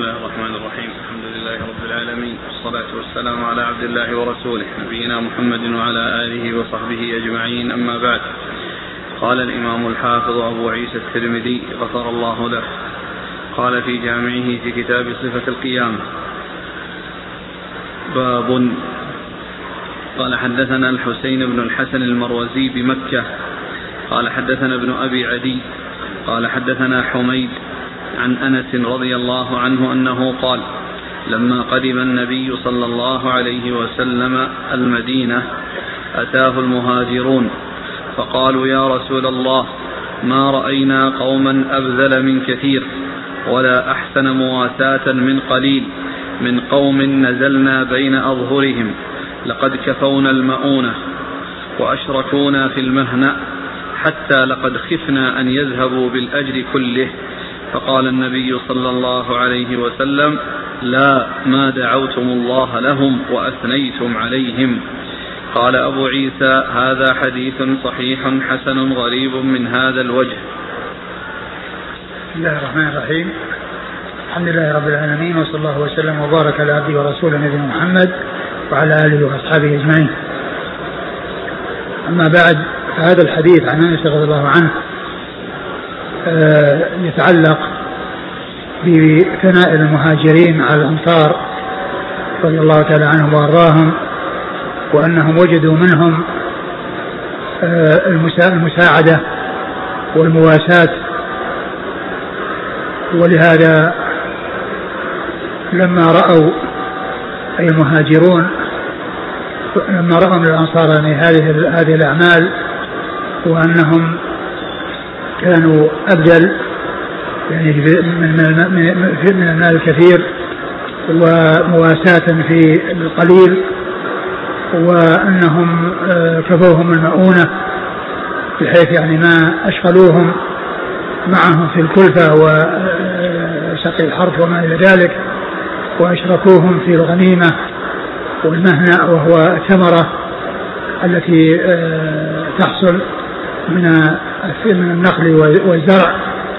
الله الرحمن الرحيم. الحمد لله رب العالمين، والصلاة والسلام على عبد الله ورسوله نبينا محمد وعلى آله وصحبه أجمعين، أما بعد. قال الإمام الحافظ أبو عيسى الترمذي غفر الله له، قال في جامعه في كتاب صفة القيامة: باب. قال حدثنا الحسين بن الحسن المروزي بمكة قال حدثنا ابن أبي عدي قال حدثنا حميد عن أنس رضي الله عنه أنه قال: لما قدم النبي صلى الله عليه وسلم المدينة أتاه المهاجرون فقالوا: يا رسول الله، ما رأينا قوما أبذل من كثير ولا أحسن مواساة من قليل، من قوم نزلنا بين أظهرهم، لقد كفونا المؤونة وأشركونا في المهنة، حتى لقد خفنا أن يذهبوا بالأجر كله. فقال النبي صلى الله عليه وسلم: لا، ما دعوتم الله لهم وأثنيتم عليهم. قال أبو عيسى: هذا حديث صحيح حسن غريب من هذا الوجه. بسم الله الرحمن الرحيم. الحمد لله رب العالمين، وصلى الله وسلم وبارك على عبده ورسوله نبينا محمد وعلى آله وأصحابه أجمعين. أما بعد، هذا الحديث عن أنس رضي الله عنه يتعلق بثناء المهاجرين على الأنصار رضي الله تعالى عنهم وأرضاهم، وأنهم وجدوا منهم المساعدة والمواساة، ولهذا لما رأوا أي المهاجرون لما رأوا من الأنصار يعني هذه الأعمال، وأنهم كانوا أبذل يعني من المال الكثير ومواساة في القليل، وأنهم كفوهم المؤونة بحيث يعني ما أشغلوهم معهم في الكلفة وسقي الحرث وما إلى ذلك، وأشركوهم في الغنيمة والمهنة، وهو الثمرة التي تحصل من النخل والزرع،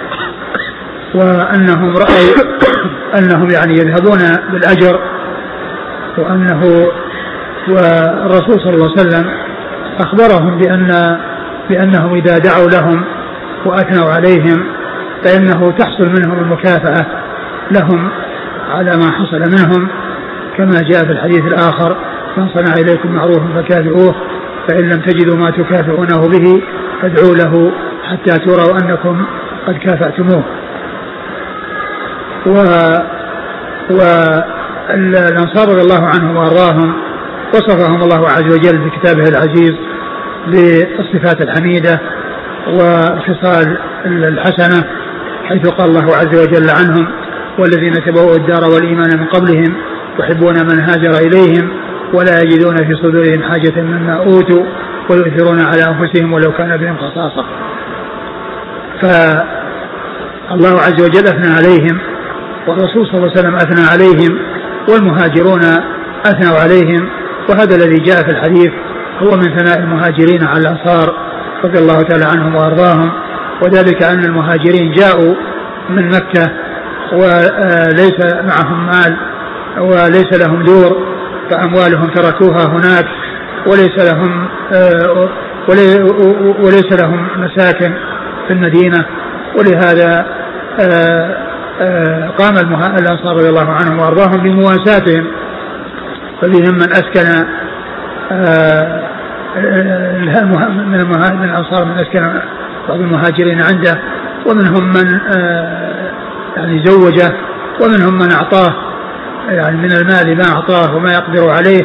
وأنهم رأوا أنهم يعني يذهبون بالأجر، والرسول صلى الله عليه وسلم أخبرهم بأنهم إذا دعوا لهم وأثنوا عليهم فإنه تحصل منهم المكافأة لهم على ما حصل منهم، كما جاء في الحديث الآخر: من صنع إليكم معروفا فكافئوه، فإن لم تجدوا ما تكافئونه به فادعوا له حتى تروا أنكم قد كافأتموه. والأنصار رضي الله عنهم وأرضاهم وصفهم الله عز وجل في كتابه العزيز بالصفات الحميدة والخصال الحسنة، حيث قال الله عز وجل عنهم: والذين تبوأوا الدار والإيمان من قبلهم يحبون من هاجر إليهم ولا يجدون في صدورهم حاجة مما أوتوا ويؤثرون على أنفسهم ولو كان بهم خصاصة. فالله عز وجل أثنى عليهم، والرسول صلى الله عليه وسلم أثنى عليهم، والمهاجرون أثنوا عليهم، وهذا الذي جاء في الحديث هو من ثناء المهاجرين على الأنصار رضي الله تعالى عنهم وأرضاهم، وذلك أن المهاجرين جاءوا من مكة وليس معهم مال وليس لهم دور، فأموالهم تركوها هناك، وليس لهم مساكن في المدينة، ولهذا قام الأنصار رضي الله عنهم وأرضاهم بمواساتهم، فبهم من أسكن من الأنصار من أسكن بعض المهاجرين عنده، ومنهم من يعني زوجه، ومنهم من أعطاه يعني من المال ما أعطاه وما يقدر عليه،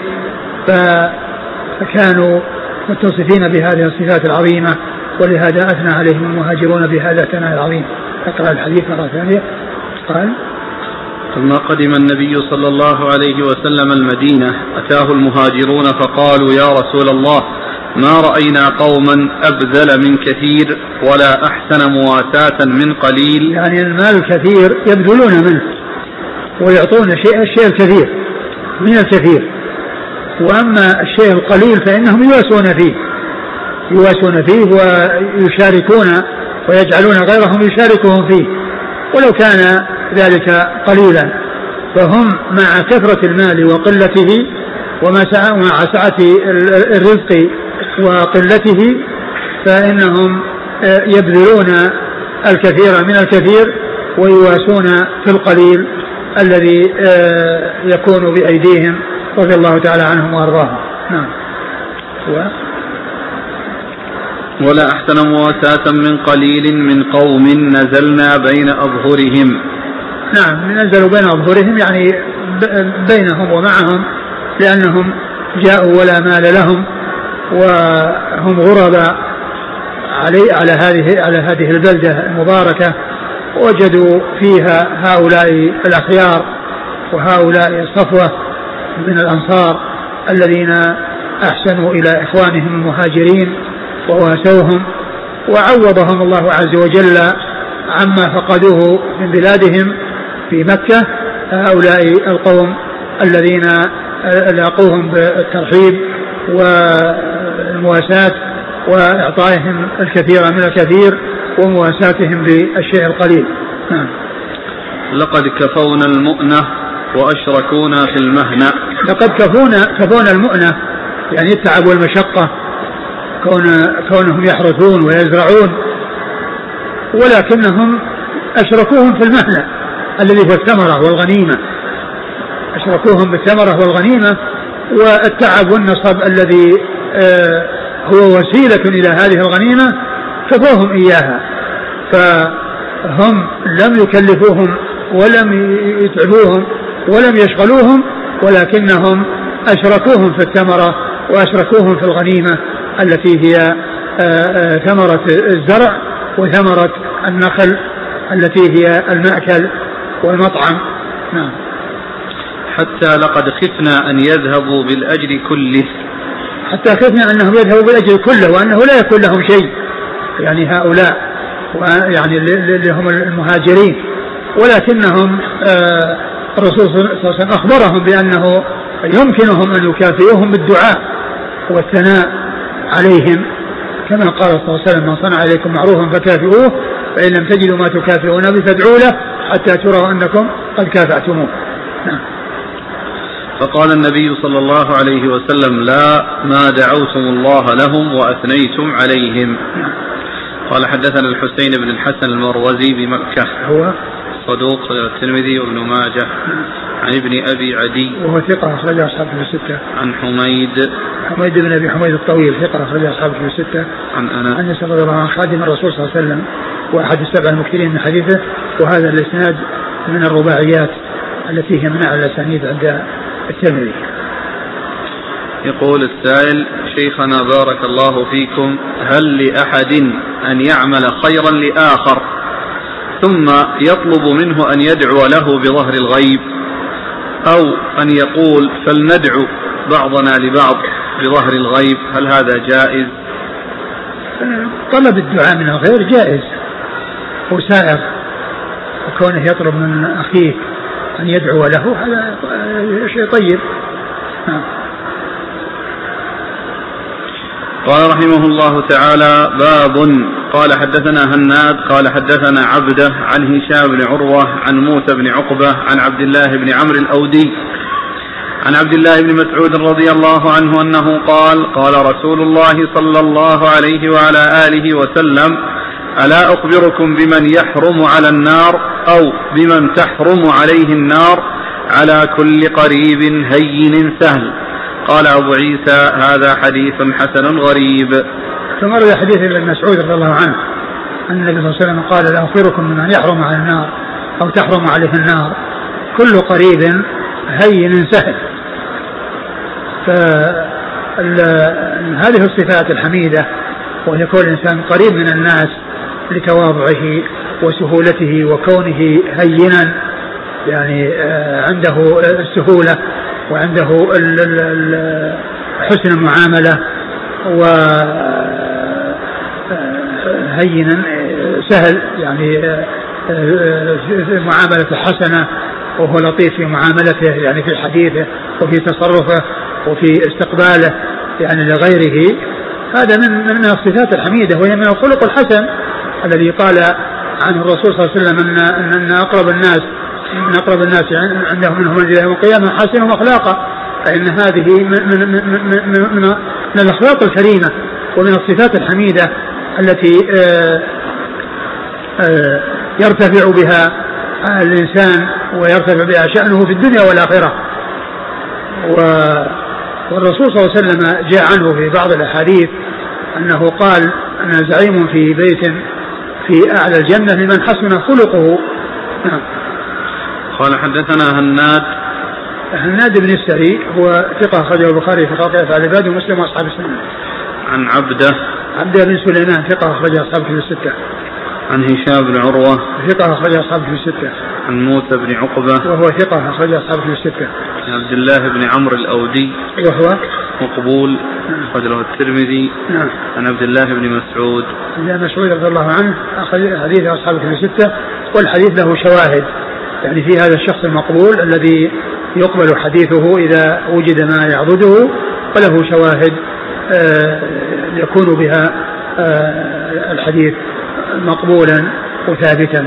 فكانوا متصفين بهذه الصفات العظيمة، ولهذا أثنى عليهم المهاجرون بهذا الثناء العظيم. أقرأ الحديث مرة ثانية. قال: لما قدم النبي صلى الله عليه وسلم المدينة أتاه المهاجرون فقالوا: يا رسول الله، ما رأينا قوما أبذل من كثير ولا أحسن مواساة من قليل. يعني المال الكثير يبذلون منه ويعطون الشيء الكثير من الكثير، وأما الشيء القليل فإنهم يواسون فيه ويشاركون ويجعلون غيرهم يشاركهم فيه ولو كان ذلك قليلا، فهم مع كثرة المال وقلته ومع سعة الرزق وقلته فإنهم يبذلون الكثير من الكثير ويواسون في القليل الذي يكون بأيديهم رضي الله تعالى عنهم وأرضاهم. نعم. ولا أحسن مواساة من قليل من قوم نزلنا بين أظهرهم. نعم نزلوا بين أظهرهم يعني بينهم ومعهم لأنهم جاءوا ولا مال لهم وهم غرباء على هذه البلدة المباركة وجدوا فيها هؤلاء الأخيار وهؤلاء الصفوة من الأنصار الذين أحسنوا إلى إخوانهم المهاجرين وواسوهم وعوضهم الله عز وجل عما فقدوه من بلادهم في مكة هؤلاء القوم الذين لاقوهم بالترحيب والمواساة وإعطائهم الكثير من الكثير ومواساتهم بالشيء القليل. لقد كفونا المؤنة وأشركونا في المهنة. لقد كفونا المؤنة يعني التعب والمشقة كونهم يحرثون ويزرعون ولكنهم أشركوهم في المهنة الذي هو الثمرة والغنيمة أشركوهم بالثمرة والغنيمة والتعب والنصب الذي هو وسيلة إلى هذه الغنيمة كفوهم إياها فهم لم يكلفوهم ولم يتعبوهم ولم يشغلوهم ولكنهم أشركوهم في الثمرة وأشركوهم في الغنيمة التي هي ثمرة الزرع وثمرة النخل التي هي المأكل والمطعم. نعم. حتى لقد خفنا أن يذهبوا بالأجر كله. حتى خفنا أنهم يذهبوا بالأجر كله وأنه لا يكون لهم شيء يعني هؤلاء يعني اللي هم المهاجرين ولكنهم الرسول صلى الله عليه وسلم أخبرهم بأنه يمكنهم أن يكافئوهم بالدعاء والثناء عليهم كما قال صلى الله عليه وسلم من صنع عليكم معروفا فكافئوه فإن لم تجدوا ما تكافئون به فادعوا له حتى تروا أنكم قد كافأتموه. فقال النبي صلى الله عليه وسلم لا ما دعوتم الله لهم وأثنيتم عليهم. قال حدثنا الحسين بن الحسن المروزي بمكة هو صدوق الترمذي وابن ماجه عن ابن أبي عدي وهو ثقة أخرج أصحابه في الستة. عن حميد بن أبي حميد الطويل ثقة أخرج أصحابه في الستة. عن أنس رضي الله عنه خادم الرسول صلى الله عليه وسلم وأحد السبع المكثرين من حديثه وهذا الإسناد من الرباعيات التي هي من أعلى الأسانيد عند الترمذي. يقول السائل شيخنا بارك الله فيكم هل لأحد أن يعمل خيرا لآخر ثم يطلب منه أن يدعو له بظهر الغيب أو أن يقول فلندعو بعضنا لبعض بظهر الغيب هل هذا جائز؟ طلب الدعاء من الغير جائز وسائر وكونه يطلب من أخيه أن يدعو له هذا شيء طيب. قال رحمه الله تعالى باب قال حدثنا هناد قال حدثنا عبده عن هشام بن عروة عن موسى بن عقبة عن عبد الله بن عمرو الأودي عن عبد الله بن مسعود رضي الله عنه أنه قال قال رسول الله صلى الله عليه وعلى آله وسلم ألا أخبركم بمن يحرم على النار أو بمن تحرم عليه النار على كل قريب هين سهل. قال أبو عيسى هذا حديث حسن غريب. ثم روي حديث ابن مسعود رضي الله عنه أن النبي صلى الله عليه وسلم قال لا أخبركم بمن يحرم على النار أو تحرم عليه النار كل قريب هين سهل. هذه الصفات الحميدة وأن يكون الإنسان قريب من الناس لتواضعه وسهولته وكونه هينا يعني عنده السهولة وعنده حسن المعاملة وهينا سهل يعني معاملة حسنة وهو لطيف في معاملته يعني في حديثه وفي تصرفه وفي استقباله يعني لغيره. هذا من الصفات الحميدة وهي من الخلق الحسن الذي قال عنه الرسول صلى الله عليه وسلم أن أقرب الناس من أقرب الناس عندهم منهم منزلة يوم القيامة حسنهم أخلاقا، فإن هذه من الأخلاق الكريمة ومن الصفات الحميدة التي يرتفع بها الإنسان ويرتفع بها شأنه في الدنيا والآخرة. والرسول صلى الله عليه وسلم جاء عنه في بعض الأحاديث أنه قال أنا زعيم في بيت في أعلى الجنة لمن حسن خلقه. قال حدثنا هناد بن السري هو ثقة أخرجه البخاري في خاطئ أفعال العباد ومسلم وأصحاب السنن. عن عبده بن سليمان ثقة أخرجه أصحاب الكتب الستة. عن هشام بن عروة ثقة أخرجه أصحاب الكتب الستة. عن موسى بن عقبة وهو ثقة أخرجه أصحاب الكتب الستة. عن عبد الله بن عمرو الأودي وهو مقبول أخرجه الترمذي. عن عبد الله بن مسعود رضي الله عنه أخرج حديث أصحاب الكتب الستة، والحديث له شواهد يعني في هذا الشخص المقبول الذي يقبل حديثه إذا وجد ما يعضده، وله شواهد يكون بها الحديث مقبولا وثابتا.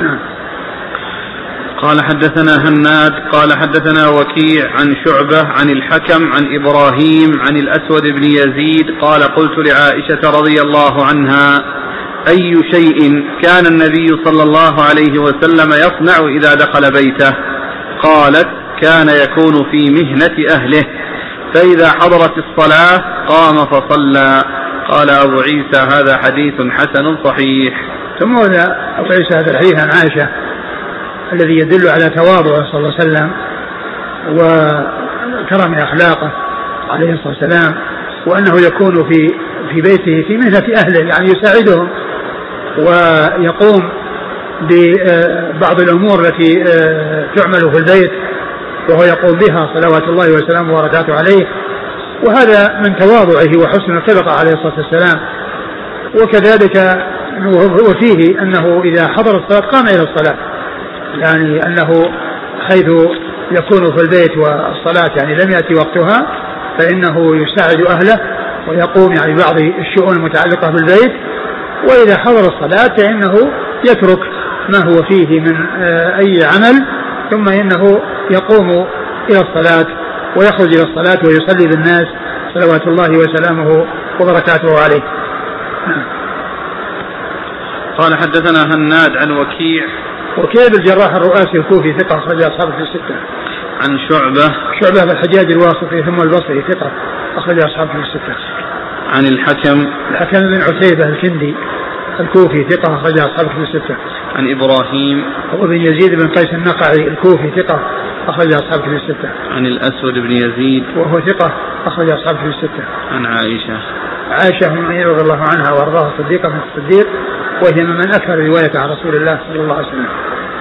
قال حدثنا هناد قال حدثنا وكيع عن شعبة عن الحكم عن إبراهيم عن الأسود بن يزيد قال قلت لعائشة رضي الله عنها أي شيء كان النبي صلى الله عليه وسلم يصنع إذا دخل بيته؟ قالت كان يكون في مهنة أهله، فإذا حضرت الصلاة قام فصلى. قال أبو عيسى هذا حديث حسن صحيح. ثم أبو عيسى هذا الحديث عن عائشة الذي يدل على تواضعه صلى الله عليه وسلم وكرم أخلاقه عليه الصلاة والسلام، وأنه يكون في بيته في مهنة أهله يعني يساعدهم ويقوم ببعض الأمور التي تعمل في البيت وهو يقوم بها صلوات الله وسلامه وبركاته عليه، وهذا من تواضعه وحسن الخلق عليه الصلاة والسلام. وكذلك وفيه أنه إذا حضر الصلاة قام إلى الصلاة، يعني أنه حيث يكون في البيت والصلاة يعني لم يأتي وقتها فإنه يساعد أهله ويقوم يعني بعض الشؤون المتعلقة بالبيت، وإذا حضر الصلاة فإنه يترك ما هو فيه من أي عمل ثم إنه يقوم إلى الصلاة ويخرج إلى الصلاة ويصلي بالناس صلوات الله وسلامه وبركاته عليه. قال حدثنا هناد عن وكيع بالجراح الرؤاسي الكوفي ثقة أخرج أصحابه في الستة. عن شعبة بالحجاج الواسطي ثم البصري ثقة أخرج أصحابه في الستة. عن الحكم بن عتيبة الكندي الكوفي ثقة أخرج أصحابه في الستة. عن إبراهيم هو بن يزيد بن قيس النقعي الكوفي ثقة أخرج أصحابه في الستة. عن الأسود بن يزيد وهو ثقة أخرج أصحابه في الستة. عن عائشة رضي الله عنها وأرضاها صديقة من الصديق، وهي من أكثر رواية عن رسول الله صلى الله عليه وسلم.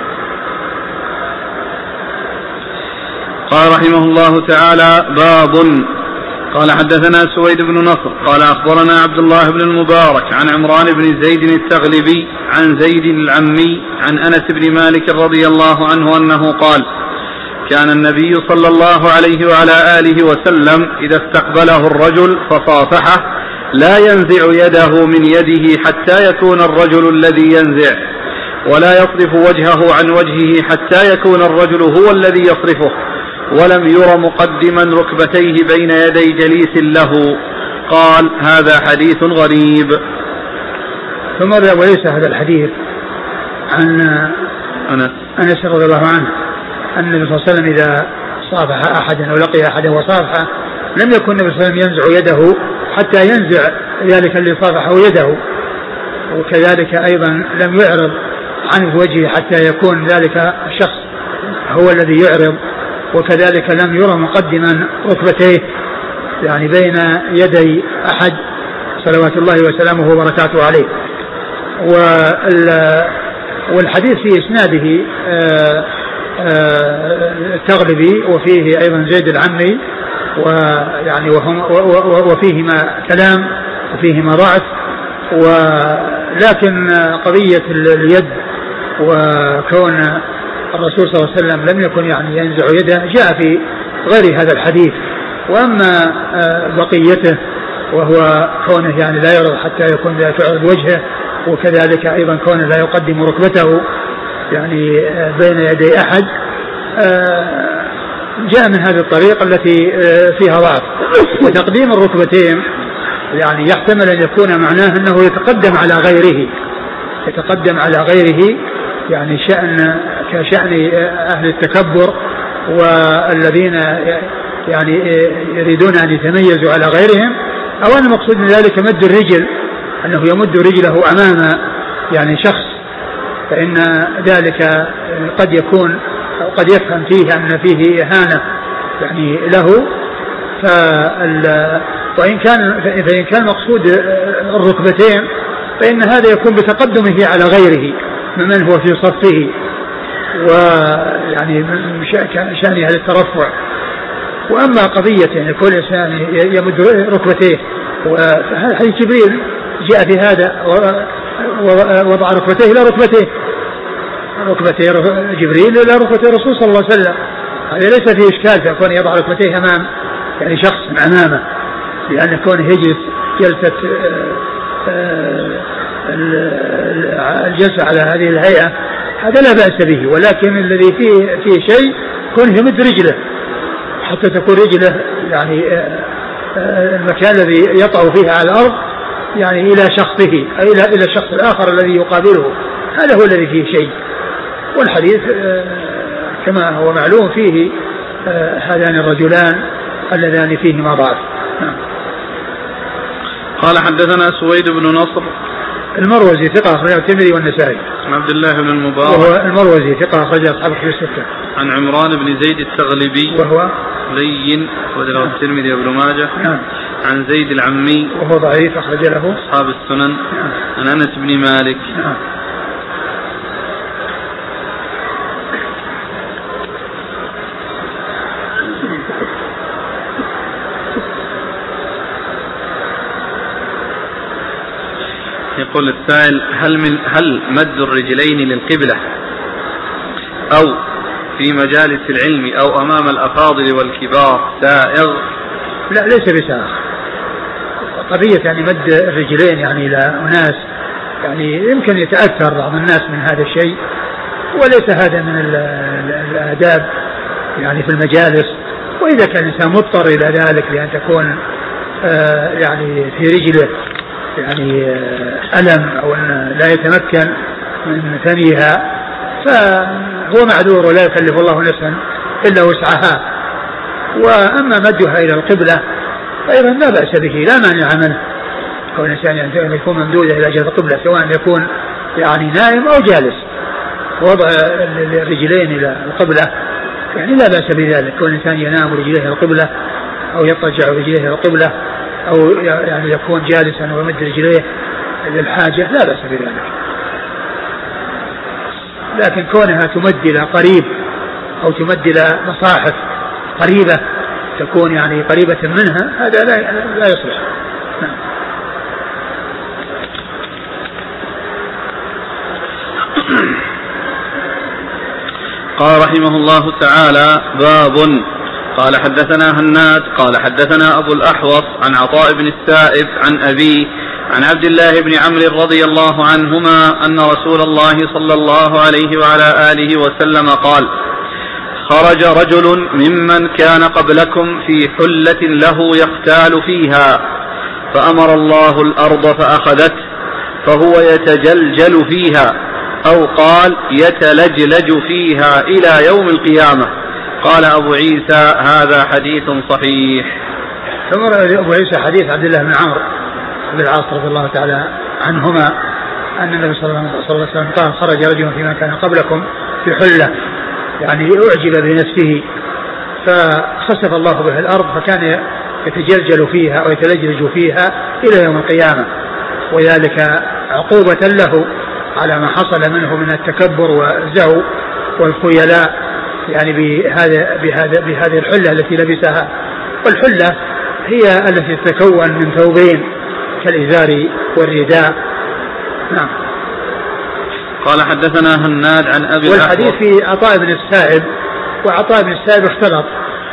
قال رحمه الله تعالى باب. قال حدثنا سويد بن نصر قال أخبرنا عبد الله بن المبارك عن عمران بن زيد التغلبي عن زيد العمي عن أنس بن مالك رضي الله عنه أنه قال كان النبي صلى الله عليه وعلى آله وسلم إذا استقبله الرجل فصافحه لا ينزع يده من يده حتى يكون الرجل الذي ينزع، ولا يصرف وجهه عن وجهه حتى يكون الرجل هو الذي يصرفه، ولم ير مقدما ركبتيه بين يدي جليس له. قال هذا حديث غريب. ثم روى أبو عيسى هذا الحديث عن أنس رضي الله عنه أن النبي صلى الله عليه وسلم إذا صافح أحدا أو لقي أحدا وصافحه لم يكن النبي صلى الله عليه وسلم ينزع يده حتى ينزع ذلك اللي صافحه يده، وكذلك أيضا لم يعرض عن وجهه حتى يكون ذلك الشخص هو الذي يعرض، وكذلك لم يرى مقدما ركبتيه يعني بين يدي أحد صلوات الله وسلامه وبركاته عليه. والحديث في إسناده التغلبي وفيه أيضا زيد العمي ويعني وفيهما كلام وفيهما ضعف، ولكن قضية اليد وكون الرسول صلى الله عليه وسلم لم يكن يعني ينزع يده جاء في غير هذا الحديث. وأما بقيته وهو كونه يعني لا يرضى حتى يكون لا تعرض وجهه، وكذلك أيضا كونه لا يقدم ركبته يعني بين يدي أحد جاء من هذه الطريقة التي فيها ضعف. وتقديم الركبتين يعني يحتمل أن يكون معناه أنه يتقدم على غيره يعني كشأن أهل التكبر والذين يعني يريدون أن يتميزوا على غيرهم، أو أن المقصود من ذلك مد الرجل، أنه يمد رجله أمام يعني شخص، فإن ذلك قد يكون أو قد يفهم فيه أن فيه إهانة يعني له. فإن كان مقصود الركبتين فإن هذا يكون بتقدمه على غيره ممن هو في صفه، ويعني شأنه على الترفع. وأما قضية يعني كل إنسان يمد ركبتيه، وحديث جبريل جاء في هذا ووضع ركبتيه إلى ركبتيه جبريل إلى ركبتيه الرسول صلى الله عليه وسلم، هذا ليس فيه إشكال فيكون يضع ركبتيه أمام يعني شخص أمامه، لأن كونه يجلس جلسة الجلسة على هذه الهيئة هذا لا بأس به. ولكن الذي فيه شيء كونه يمد رجله حتى تكون رجله يعني المكان الذي يطع فيه على الأرض يعني إلى شخصه أي إلى الشخص الآخر الذي يقابله، هذا هو الذي فيه شيء. والحديث كما هو معلوم فيه هذان الرجلان اللذان فيهما ضعف. قال حدثنا سويد بن نصر المروزي ثقة أخرجه الترمذي والنسائي. عن عبد الله بن المبارك وهو المروزي ثقة أخرجه أصحاب الكتب الستة. عن عمران بن زيد التغلبي وهو لين وله الترمذي وابن ماجه. عن زيد العمي وهو ضعيف أخرج له أصحاب السنن. عن أنس بن مالك. يقول السائل: هل مد الرجلين للقبلة أو في مجالس العلم أو أمام الأفاضل والكبار سائغ؟ لا، ليس بسائغ. قضية يعني مد الرجلين يعني إلى أناس يعني يمكن يتأثر بعض الناس من هذا الشيء، وليس هذا من الآداب يعني في المجالس. وإذا كان الإنسان مضطر إلى ذلك لأن تكون يعني في رجله يعني ألم أو أن لا يتمكن من ثنيها فهو معذور ولا يكلف الله نفسا إلا وسعها. وأما مدها إلى القبلة فأيضا لا بأس به، لا مانع منه. كون الإنسان يعني يكون ممدودة إلى جهة القبلة سواء يكون يعني نائم أو جالس، وضع الرجلين إلى القبلة يعني لا بأس بذلك. كون الإنسان ينام رجليه إلى القبلة أو يضطجع رجليه إلى القبلة أو يعني يكون جالسا ويمد رجليه للحاجة لا بأس بذلك. لكن كونها تمد إلى قريب أو تمد إلى مصاحف قريبة تكون يعني قريبة منها هذا لا يصلح. قال رحمه الله تعالى: باب. قال حدثنا هناد قال حدثنا أبو الأحوص عن عطاء بن السائب عن أبيه عن عبد الله بن عمرو رضي الله عنهما أن رسول الله صلى الله عليه وعلى آله وسلم قال: خرج رجل ممن كان قبلكم في حلة له يختال فيها، فأمر الله الأرض فأخذته، فهو يتجلجل فيها، أو قال يتلجلج فيها إلى يوم القيامة. قال أبو عيسى: هذا حديث صحيح. ثم أبو عيسى حديث عبد الله بن عمرو بن العاص رضي الله تعالى عنهما أن النبي صلى الله عليه وسلم قال: خرج رجل فيما كان قبلكم في حلة، يعني أعجب بنفسه فخسف الله به الأرض فكان يتجلجل فيها أو يتلجلج فيها إلى يوم القيامة، وذلك عقوبة له على ما حصل منه من التكبر والزهو والخيلاء يعني بهذه الحلة التي لبسها. والحلة هي التي تتكون من ثوبين كالإزار والرداء. نعم. قال حدثنا هناد عن أبي والحديث في عطاء بن السائب، وعطاء بن السائب اختلط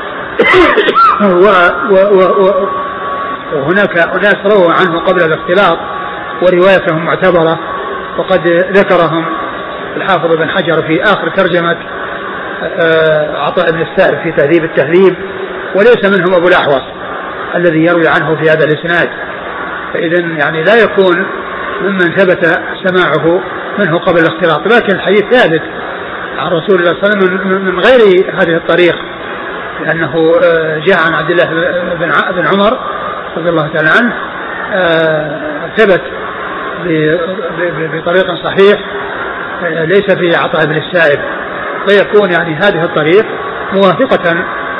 وهناك أناس رووا عنه قبل الاختلاط وروايتهم معتبرة، وقد ذكرهم الحافظ ابن حجر في آخر ترجمة عطاء بن السائب في تهذيب التهذيب، وليس منهم أبو الأحوص الذي يروي عنه في هذا الإسناد، فإذا يعني لا يكون ممن ثبت سماعه منه قبل الاختلاط، لكن الحديث ثابت عن رسول الله صلى الله عليه وسلم من غير هذه الطريق، لأنه جاء عن عبد الله بن عمر رضي الله تعالى عنه، ثبت بطريق صحيح ليس في عطاء بن السائب، فيكون يعني هذه الطريق موافقة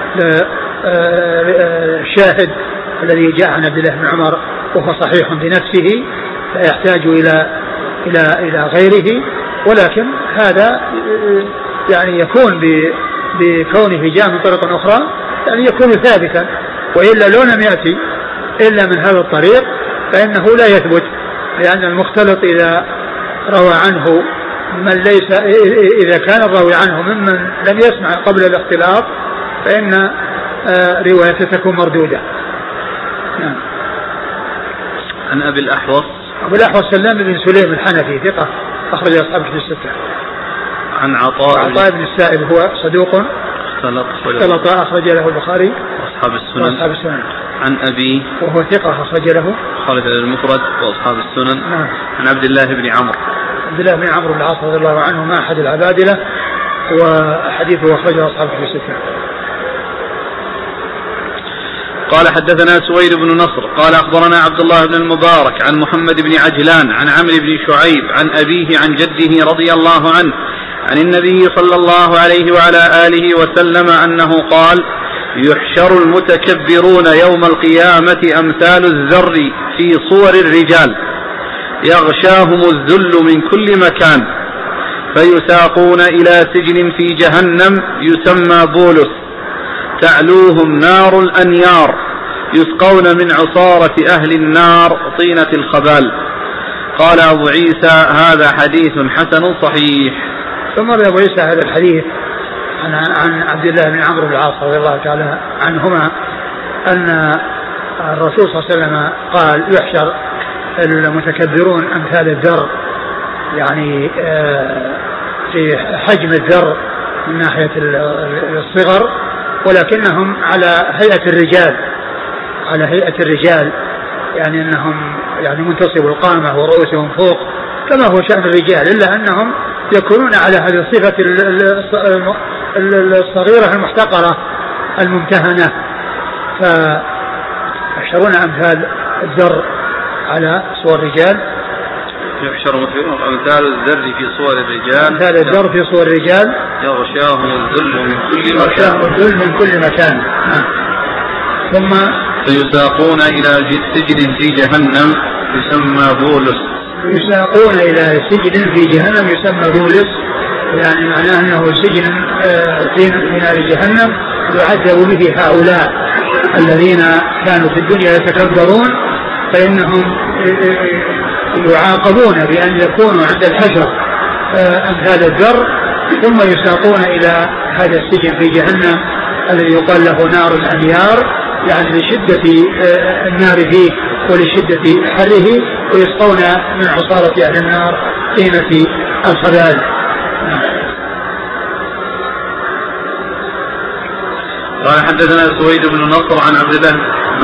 للشاهد الذي جاء عن عبد الله بن عمر وهو صحيح بنفسه لا يحتاج إلى غيره، ولكن هذا يعني يكون بكونه جاء من طريق أخرى يعني يكون ثابتا، وإلا لو لم يأتي إلا من هذا الطريق فإنه لا يثبت، لأن المختلط إذا روى عنه من ليس، إذا كان الراوي عنه ممن لم يسمع قبل الاختلاط فإن روايته تكون مردودة. نعم. عن أبي الأحوص، أبو الأحوص سلام بن سليم الحنفي ثقة أخرج أصحاب في الستة. عن عطاء بن السائب هو صدوق اختلط أخرج له البخاري وأصحاب السنن. عن أبي وهو ثقة أخرج له خالد المفرد وأصحاب السنن. نعم. عن عبد الله بن عمرو بن العاص رضي الله عنه ما أحد العبادلة، وحديثه أخرجه أصحابه في الستة. قال حدثنا سويد بن نصر قال أخبرنا عبد الله بن المبارك عن محمد بن عجلان عن عمرو بن شعيب عن أبيه عن جده رضي الله عنه عن النبي صلى الله عليه وعلى آله وسلم أنه قال: يحشر المتكبرون يوم القيامة أمثال الذر في صور الرجال يغشاهم الذل من كل مكان، فيساقون إلى سجن في جهنم يسمى بولس تعلوهم نار الأنيار يسقون من عصارة أهل النار طينة الخبال. قال أبو عيسى: هذا حديث حسن صحيح. ثم أبو عيسى هذا الحديث عن عبد الله بن عمرو بن العاص رضي الله تعالى عنهما أن الرسول صلى الله عليه وسلم قال: يحشر المتكبرون أمثال الذر، يعني في حجم الذر من ناحية الصغر، ولكنهم على هيئة الرجال، يعني أنهم يعني منتصب القامة ورؤوسهم فوق كما هو شأن الرجال، إلا أنهم يكونون على هذه الصفة الصغيرة المحتقرة الممتهنة، فيحشرون أمثال الذر على صور الرجال. يحشر أمثال الذر في صور الرجال، أمثال الذر في صور الرجال يغشاهم الذل من كل مكان. ثم فيساقون إلى سجن في جهنم يسمى بولس. يساقون إلى سجن في جهنم يسمى بولس، يعني معناه أنه سجن في نار جهنم يعذب به هؤلاء الذين كانوا في الدنيا يتكبرون، فإنهم يعاقبون بأن يكونوا عند الحشر أمثال الذر، ثم يساقون إلى هذا السجن في جهنم الذي يقال له نار الأنيار، يعني لشدة النار فيه ولشدة حره، ويسقون من عصارة أهل النار طينة الخبال. قال حدثنا سويد بن نصر عن عبد الله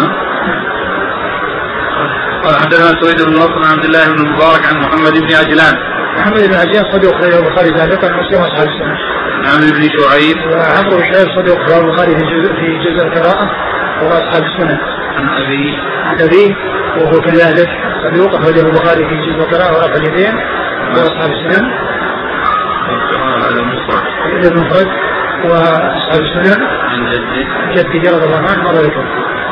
بن المبارك عن محمد بن عجلان. محمد بن عجلان صدوق أخرجه البخاري تعليقا ومسلم وأصحاب السنن. عمرو بن شعيب وعمرو بن شعيب صدوق أخرجه البخاري في جزء القراءة وأصحاب السنن. عن أبي وهو كذلك صدوق أخرجه البخاري في جزء القراءة ورفع اليدين وأصحاب السنن. المفرد وأصحاب السنن. عن جده رضي الله عنه مر ذكر.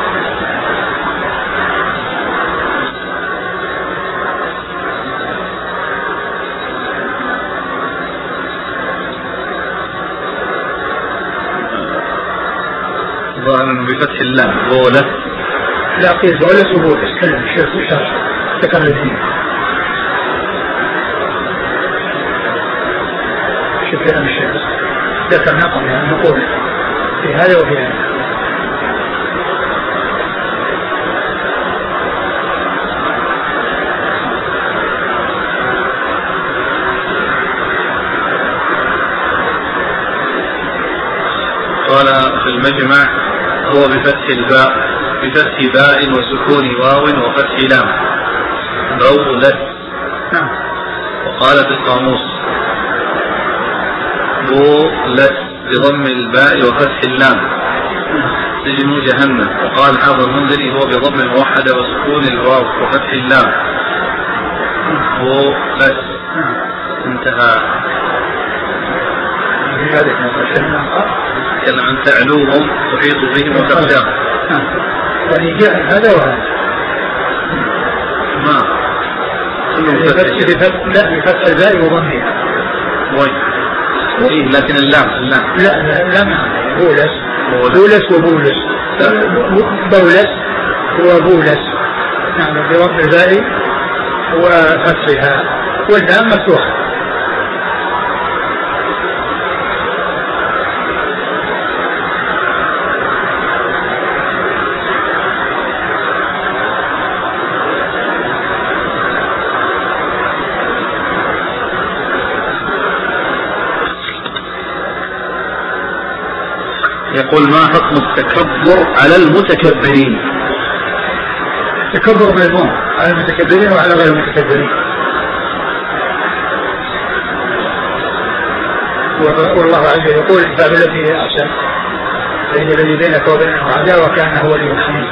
بفتح اللام بولس. لا قيل بولس وبولس كلام الشيخ وشرح ذكر الاثنين. شوف كلام الشيخ ذكر نقل يعني نقول في هذا وفي هذا. في المجمع هو بفتح الباء، بفتح باء وسكون واو وفتح لام، بولت. وقال في القاموس بولت بضم الباء وفتح اللام سجن جهنم. وقال حافظ المنذري هو بضم الموحدة وسكون الواو وفتح اللام بولت. انتهى. كان عن تعلوهم تحيط بهم وتخشاهم. يعني جاء هذا وهذا ما بفتح الباء وضمها. إيه لكن اللام لا بولس وبولس. بولس وبولس نعم بضم الباء وفتحها واللام مفتوحة. يقول ما حكم التكبر على المتكبرين؟ التكبر مذموم على المتكبرين وعلى غير المتكبرين، والله عز وجل يقول ادفع بالتي هي احسن فإن الذي بينك وبينه عداوة كأنه ولي حميم.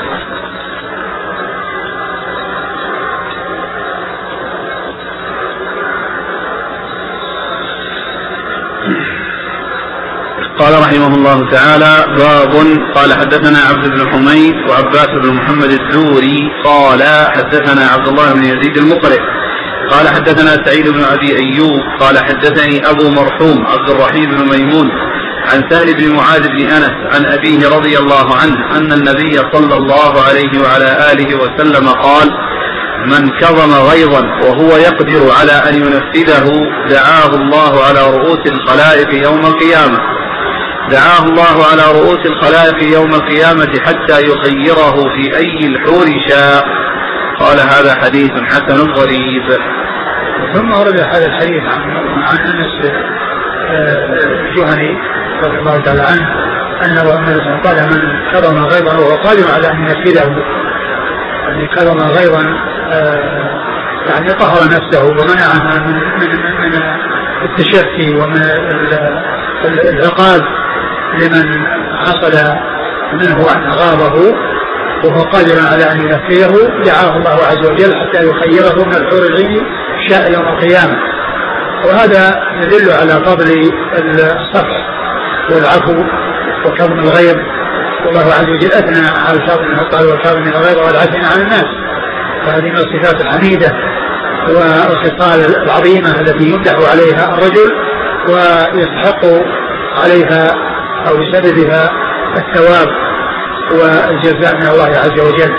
قال رحمه الله تعالى باب. قال حدثنا عبد بن حميد وعباس بن محمد الدوري قال حدثنا عبد الله بن يزيد المقرئ قال حدثنا سعيد بن أبي أيوب قال حدثني أبو مرحوم عبد الرحيم بن ميمون عن سهل بن معاذ بن أنس عن أبيه رضي الله عنه أن النبي صلى الله عليه وعلى آله وسلم قال من كظم غيظا وهو يقدر على أن ينفذه دعاه الله على رؤوس الخلائق يوم القيامة، دعاه الله على رؤوس الخلائق يوم القيامة حتى يخيره في أي الحور شاء. قال هذا حديث حسن غريب. ثم ورد هذا الحديث عن أنس الجهني رضي الله تعالى عنه أنه قال من كظم غيظا وهو قادر على أن ينفذه، يعني كظم غيظا يعني قهر نفسه ومنعها من التشفي ومن العقاب لمن حصل منه أن غابه وهو قادر على أن ينفذه، دعاه الله عز وجل حتى يخيره من الحور العين شاء يوم القيامة. وهذا يدل على فضل الصفح والعفو وكظم الغيظ، والله عز وجل أثنى على الكاظمين قال والكاظمين الغيظ والعافين عن الناس، فهذه من الصفات الحميدة والخصال العظيمة التي يمدح عليها الرجل ويستحق عليها أو بسببها الثواب والجزاء من الله عز وجل.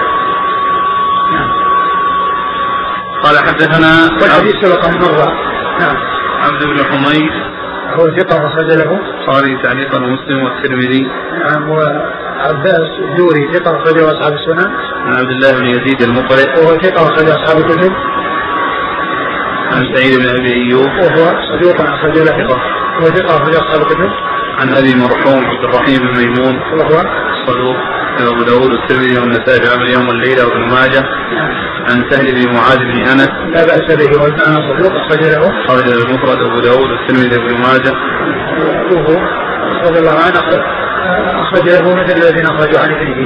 قال حدثنا والحديث سبق مرة. نعم. عبد بن حميد هو ثقة أخرج له البخاري تعليقا ومسلم والترمذي. نعم. وعباس الدوري ثقة أخرج له أصحاب السنن. عن عبد الله بن يزيد المقرئ وهو ثقة أخرج أصحاب الكتب. عن سعيد بن أبي أيوب وهو صدوق أخرج له ثقة وهو ثقة أخرج أصحاب الكتب. عن أبي مرحوم عبد الرحيم بن ميمون وهو صدوق أبو داود والترمذي والنسائي في عمل يوم والليلة وابن ماجه. عن سهل بن معاذ بن أنس لا بأس به والمعنى صدوق أخرج له المفرد أبو داود والترمذي وابن ماجه. وهو رضي الله عنه أخرج له مثل الذين أخرجوا عن ابنه.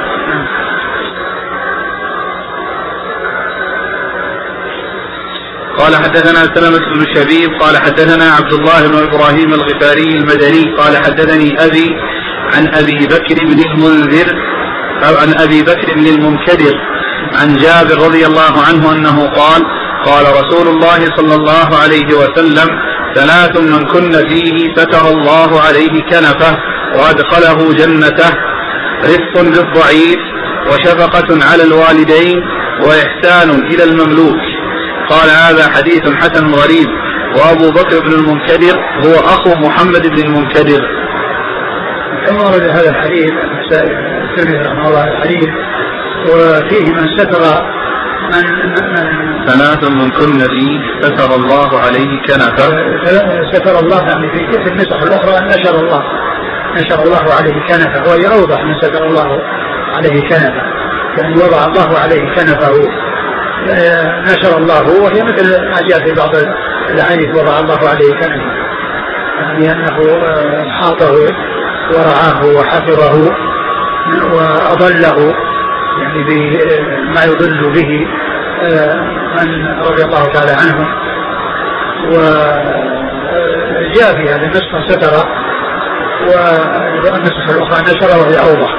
قال حدثنا سلمة بن شبيب قال حدثنا عبد الله بن إبراهيم الغفاري المدني قال حدثني أبي عن أبي بكر بن المنذر أو عن أبي بكر بن المنكدر عن جابر رضي الله عنه أنه قال قال رسول الله صلى الله عليه وسلم ثلاث من كن فيه ستر الله عليه كنفه وأدخله جنته رفق بالضعيف وشفقة على الوالدين وإحسان إلى المملوك. قال هذا حديث حسن غريب. وأبو بكر بن المنكدر هو أخو محمد بن المنكدر. ثم ورد هذا الحديث الترمذي رحمه الله الحديث وفيه من ستر ثلاث من كن فيه ستر الله عليه كنفه. ستر الله يعني في النسخ الأخرى أن نشر الله نشر الله عليه كنفه، ويوضح من ستر الله عليه كنفه، يعني وضع الله عليه كنفه نشر الله، وهي مثل ما جاء في بعض الحديث وضع الله عليه كنفه، يعني أنه حاطه ورعاه وحفظه وأضله، يعني بما يضل به من رضي الله تعالى عنه. وجاء في هذا النسخة ستر، والنسخة الأخرى نشر وهي أوضح.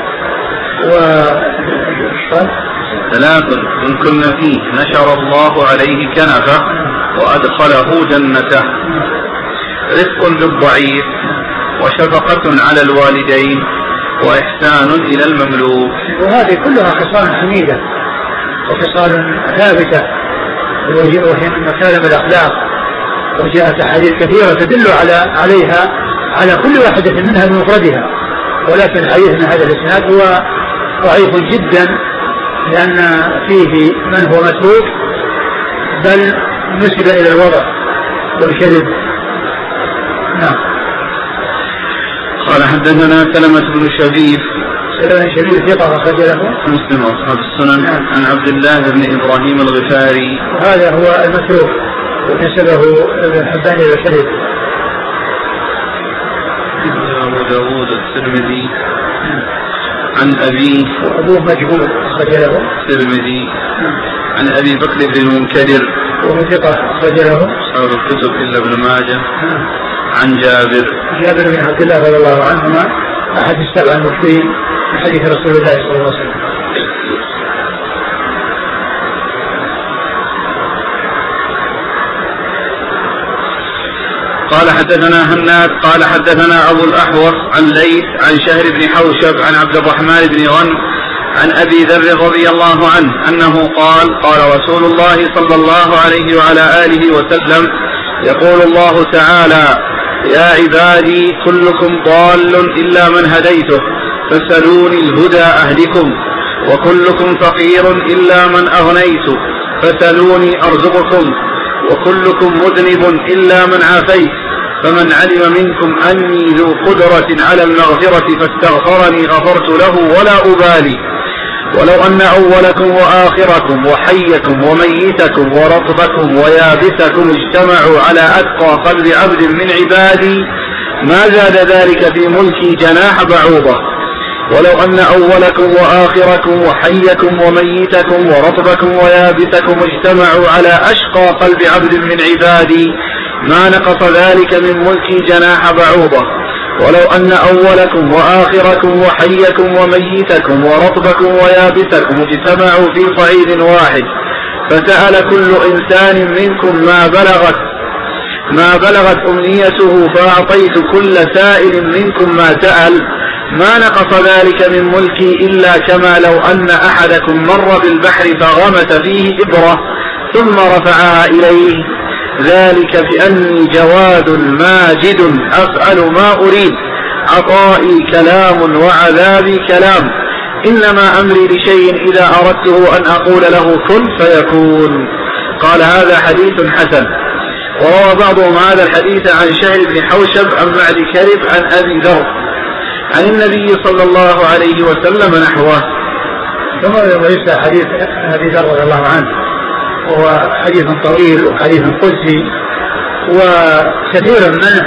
ثلاث إن كن فيه نشر الله عليه كنفه وأدخله جنته: رفق بالضعيف، وشفقة على الوالدين، وإحسان إلى المملوك. وهذه كلها خصال حميدة وخصال ثابتة، وهي من مكارم الأخلاق، وجاءت أحاديث كثيرة تدل عليها على كل واحدة منها بمفردها، ولكن الحديث من هذا الإسناد هو ضعيف جدا، لأن فيه من هو متروك بل نسب إلى الوضع والكذب. نعم. قال حدثنا سلمة بن شبيب. سلمة شبيب ثقة أخرج له مسلم وأصحاب السنن. عن عبد الله بن إبراهيم الغفاري، وهذا هو المتروك ونسبه ابن حبان إلى الكذب. أبو داود الترمذي عن أبي وأبوه مجهول أخرج له الترمذي عن أبي بكر بن المنكدر وهو ثقة أخرج له أصحاب الكتب إلا ابن ماجه. عن جابر بن عبد الله رضي الله عنهما أحد السبع المكثرين من حديث رسول الله صلى الله عليه وسلم. قال حدثنا هناد قال حدثنا أبو الأحوص عن ليث عن شهر بن حوشب عن عبد الرحمن بن غنم عن أبي ذر رضي الله عنه أنه قال: قال رسول الله صلى الله عليه وعلى آله وسلم: يقول الله تعالى: يا عبادي كلكم ضال إلا من هديته، فسلوني الهدى أهدكم، وكلكم فقير إلا من أغنيت، فسلوني أرزقكم، وكلكم مذنب إلا من عافيت، فمن علم منكم أني ذو قدرة على المغفرة فاستغفرني غفرت له ولا أبالي. ولو أن أولكم وآخركم وحيكم وميتكم ورطبكم ويابسكم اجتمعوا على أتقى قلب عبد من عبادي ما زاد ذلك في ملكي جناح بعوضة. ولو أن أولكم وآخركم وحيكم وميتكم ورطبكم ويابسكم اجتمعوا على أشقى قلب عبد من عبادي ما نقص ذلك من ملكي جناح بعوضة. ولو أن أولكم وآخركم وحيكم وميتكم ورطبكم ويابسكم اجتمعوا في صعيد واحد فسأل كل إنسان منكم ما بلغت أمنيته فأعطيت كل سائل منكم ما سأل ما نقص ذلك من ملكي إلا كما لو أن أحدكم مر بالبحر فغمس فيه إبرة ثم رفعها إليه، ذلك بأني جواد ماجد أفعل ما أريد، عطائي كلام وعذابي كلام، إنما أمري لشيء إذا أردته أن أقول له كن فيكون. قال: هذا حديث حسن. وروى بعضهم هذا الحديث عن شهر بن حوشب عن معد كرب عن أبي ذر عن النبي صلى الله عليه وسلم نحوه. ثم ليس حديث أبي ذر رضي الله عنه، وهو حديث طويل وحديث قدسي وكثيرا منه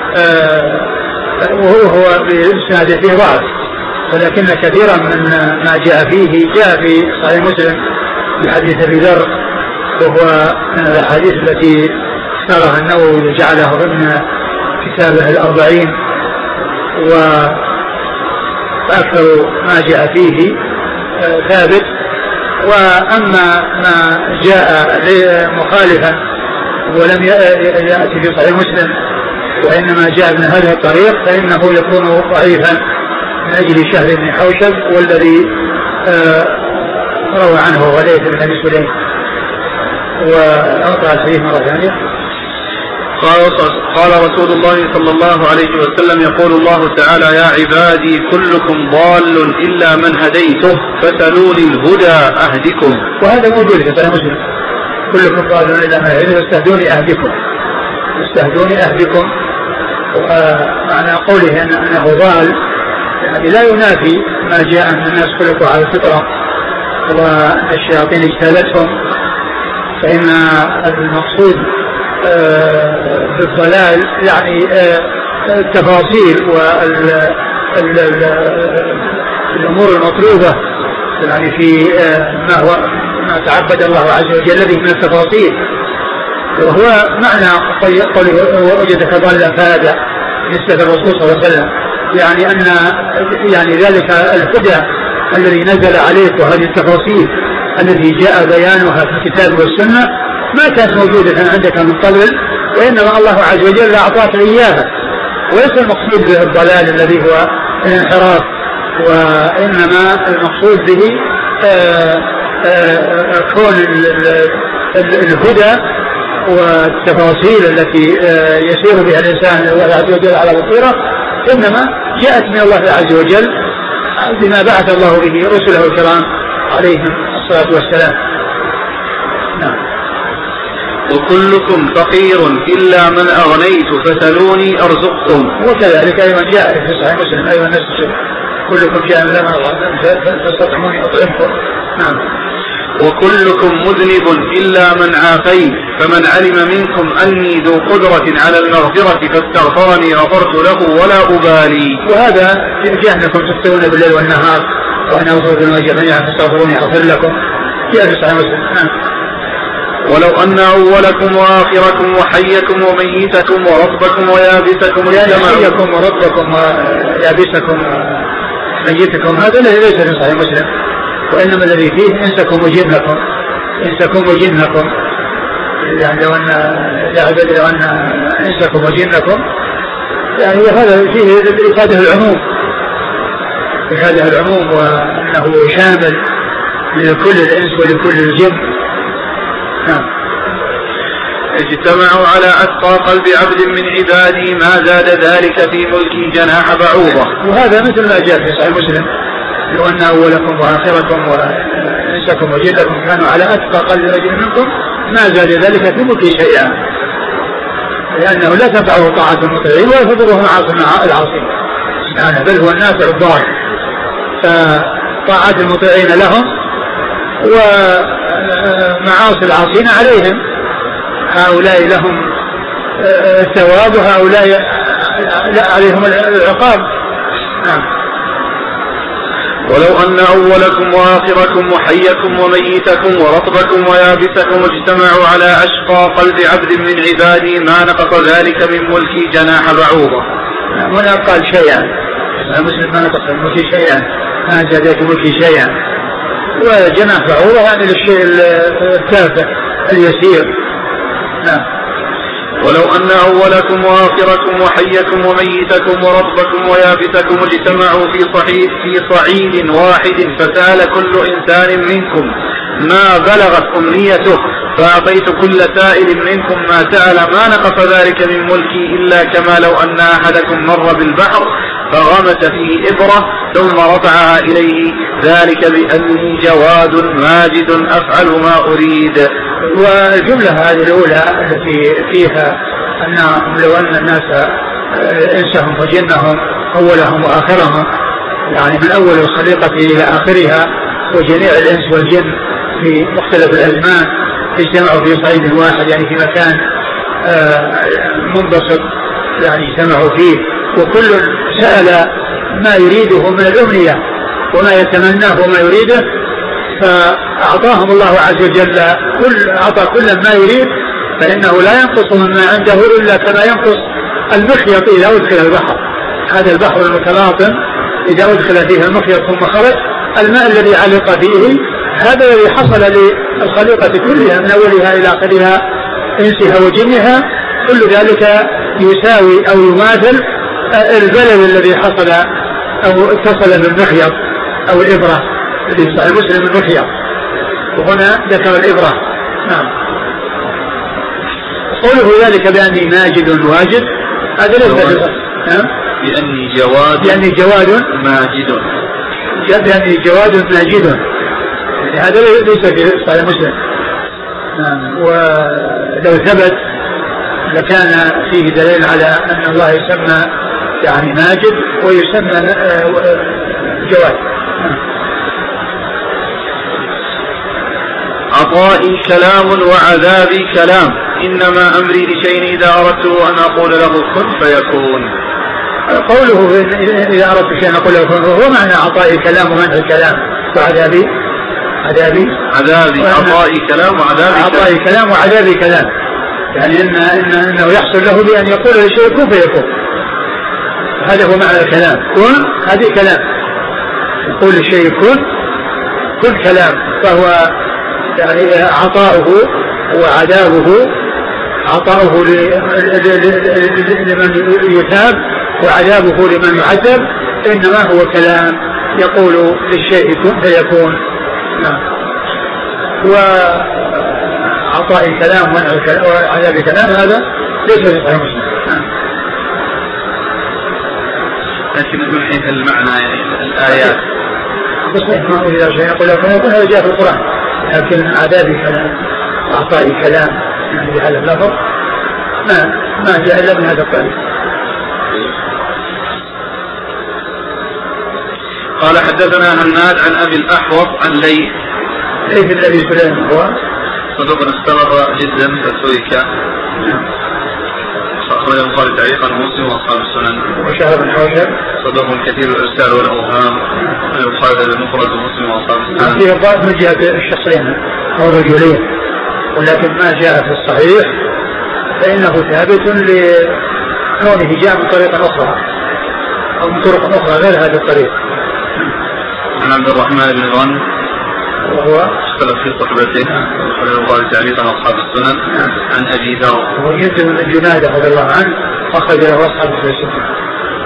وهو بإسناده فيه ضعف، ولكن كثيرا من ما جاء فيه جاء في صحيح مسلم بحديث أبي ذر، وهو من الأحاديث التي اختارها النووي وجعله ضمن كتابه الأربعين، وأكثر ما جاء فيه ثابت. وأما ما جاء مخالفا ولم يأتي في صحيح مسلم وإنما جاء من هذه الطريق فإنه يكون ضعيفا من أجل شهر بن حوشب والذي روى عنه وليث بن أبي سليم. وأقرأ الحديث مرة ثانية. قال رسول الله صلى الله عليه وسلم: يقول الله تعالى: يا عبادي كلكم ضال إلا من هديته، فسلوني الهدى أهدكم. وهذا موجود في صحيح مسلم: كلكم ضال إلا من هديته، فاستهدوني أهدكم. ومعنى قوله أنه ضال يعني لا ينافي ما جاء أن الناس خلقوا على الفطرة وأن الشياطين اجتالتهم، فإن المقصود بالضلال يعني التفاصيل والأمور المطلوبة يعني في ما تعبد الله عز وجل به من التفاصيل، وهو معنى قوله ووجدك ضالا فهدى نسبة الرسول صلى الله عليه وسلم، يعني أن يعني ذلك الهدى الذي نزل عليك وهذه التفاصيل التي جاء بيانها في الكتاب والسنة ما كانت موجودة عندك من قبل، وإنما الله عز وجل أعطاك إياها، وليس المقصود به الضلال الذي هو الانحراف، وإنما المقصود به كون الهدى والتفاصيل التي يسير بها الإنسان الله عز وجل على بصيرة إنما جاءت من الله عز وجل بما بعث الله به رسله الكرام عليهم الصلاة والسلام. نعم. وكلكم فقير إلا من أغنيت فسلوني أرزقكم. وكذلك أيضا جاء في صحيح مسلم أيضا نفس كلكم جاء من فاستطعموني أطعمكم. نعم. وكلكم مذنب إلا من عافيت، فمن علم منكم أني ذو قدرة على المغفرة فاستغفرني غفرت له ولا أبالي. وهذا جاءنكم تخطئون بالليل والنهار وأنا أغفر ذنوب جميعا فاستغفروني أغفر لكم، جاء في صحيح مسلم. ولو أن أولكم وآخركم وحيكم وميتكم ورطبكم ويابسكم حيكم ورطبكم ويابسكم وميتكم هذا ليس في صحيح مسلم، وإنما الذي فيه إنسكم وجنكم يعني لو أن إنسكم وجنكم يعني هذا فيه إفادة العموم وأنه شامل لكل الإنس ولكل الجن. نعم. اجتمعوا على أتقى قلب عبد من عبادي ما زاد ذلك في ملكي جناح بعوضة. وهذا مثل ما جاء في صحيح مسلم لو أن أولكم وآخركم وإنسكم وجنكم كانوا على أتقى قلب رجل منكم ما زاد ذلك في ملكي شيئا، لأنه لا تنفعه طاعة المطيعين ولا تضره معاصي العاصين يعني بل هو النافع الضار، فطاعة المطيعين لهم ومعاصي العاصين عليهم، هؤلاء لهم الثواب وهؤلاء عليهم العقاب. نعم. ولو أن أولكم وآخركم وحيكم وميتكم ورطبكم ويابسكم اجتمعوا على أشقى قلب عبد من عبادي ما نقص ذلك من ملكي جناح بعوضة. ولا قال شيئا المسلم ما نقص من ملكي شيئا ما زادت ملكي شيئا، وجناح بعوضة يعني للشيء التافه اليسير. نعم. ولو أن أولكم وآخركم وحيكم وميتكم ورطبكم ويابسكم اجتمعوا في صعيد واحد فسأل كل إنسان منكم ما بلغت أمنيته فأعطيت كل سائل منكم ما سأل ما نقص ذلك من ملكي إلا كما لو أن أحدكم مر بالبحر فغمس فيه إبرة ثم رفعها إليه ذلك بأني جواد ماجد أفعل ما أريد. والجملة هذه الأولى التي فيها أن لو أن الناس إنسهم وجنهم أولهم وآخرهم يعني من أول الخليقة إلى آخرها وجميع الإنس والجن في مختلف الأزمان اجتمعوا في صعيد واحد يعني في مكان منبسط يعني اجتمعوا فيه وكل سأل ما يريده من الأمنية وما يتمناه وما يريده فأعطاهم الله عز وجل أعطى كل ما يريد، فإنه لا ينقص مما عنده إلا كما ينقص المخيط إذا أدخل البحر. هذا البحر المتلاطم إذا أدخل فيه المخيط ثم خرج الماء الذي علق فيه هذا الذي حصل للخليقة كلها من أولها إلى آخرها إنسها وجنها كل ذلك يساوي أو يماثل البلل الذي حصل أو اتصل بالمخيط أو الإبرة الذي صحيح مسلم المخيط، وهنا ذكر الإبرة. نعم. قوله ذلك بأني ماجد واجد هذا ليس بأني جواد ماجد بأني جواد ماجد هذا ليس في صحيح مسلم. نعم. ولو ثبت لكان فيه دليل على أن الله يسمى يعني ماجد ويسمى جواد. عطائي كلام وعذابي كلام، إنما أمري لشيء إذا أردت أن أقول له كن فيكون. قوله إذا أردت شيئا أقول له كن هو معنى عطائي كلام ومنع الكلام، وعذابي عطائي كلام وعذابي عطائي كلام وعذابي كلام، يعني إنه يحصل له بأن يقول لشيء كن فيكون، هذا هو معنى الكلام. كن هذه كلام، يقول لشيء كن كلام، فهو يعني عطاؤه وعذابه، عطاؤه لمن يثاب وعذابه لمن يعذب، إنما هو كلام يقول للشيء كن فيكون. وعطاء كلام وعذاب كلام هذا ليس في صحيح مسلم. لكن من حيث المعنى يعني الآيات صحيح، ما إذا شيء يقول لكم يكون هذا جاء في القرآن، لكن عذاب كلام وعطاء كلام يعني بهذا اللفظ ما جاء إلا من هذا الطريق. قال حدثنا هناد عن أبي الأحوص عن ليث الذي سليم هو صدوق استمر جدا فسويك، أخرج البخاري تعليقا ومسلم وأصحاب السنن. وشهر بن حوشب صدوق كثير الإرسال والأوهام، البخاري المفرد ومسلم وأصحاب السنن. فيه ضعف من جهة الشخصين أو الرجلين، ولكن ما جاء في الصحيح فإنه ثابت لكونه جاء من طريقة أخرى أو من طرق أخرى غير هذا الطريق. عن عبد الرحمن بن غنم وهو اختلف في صحبته، أخرج البخاري تعليقا وأصحاب السنن. عن أبي ذر وهو جند من الجنادة رضي الله عنه، أخرج له أصحاب السنن.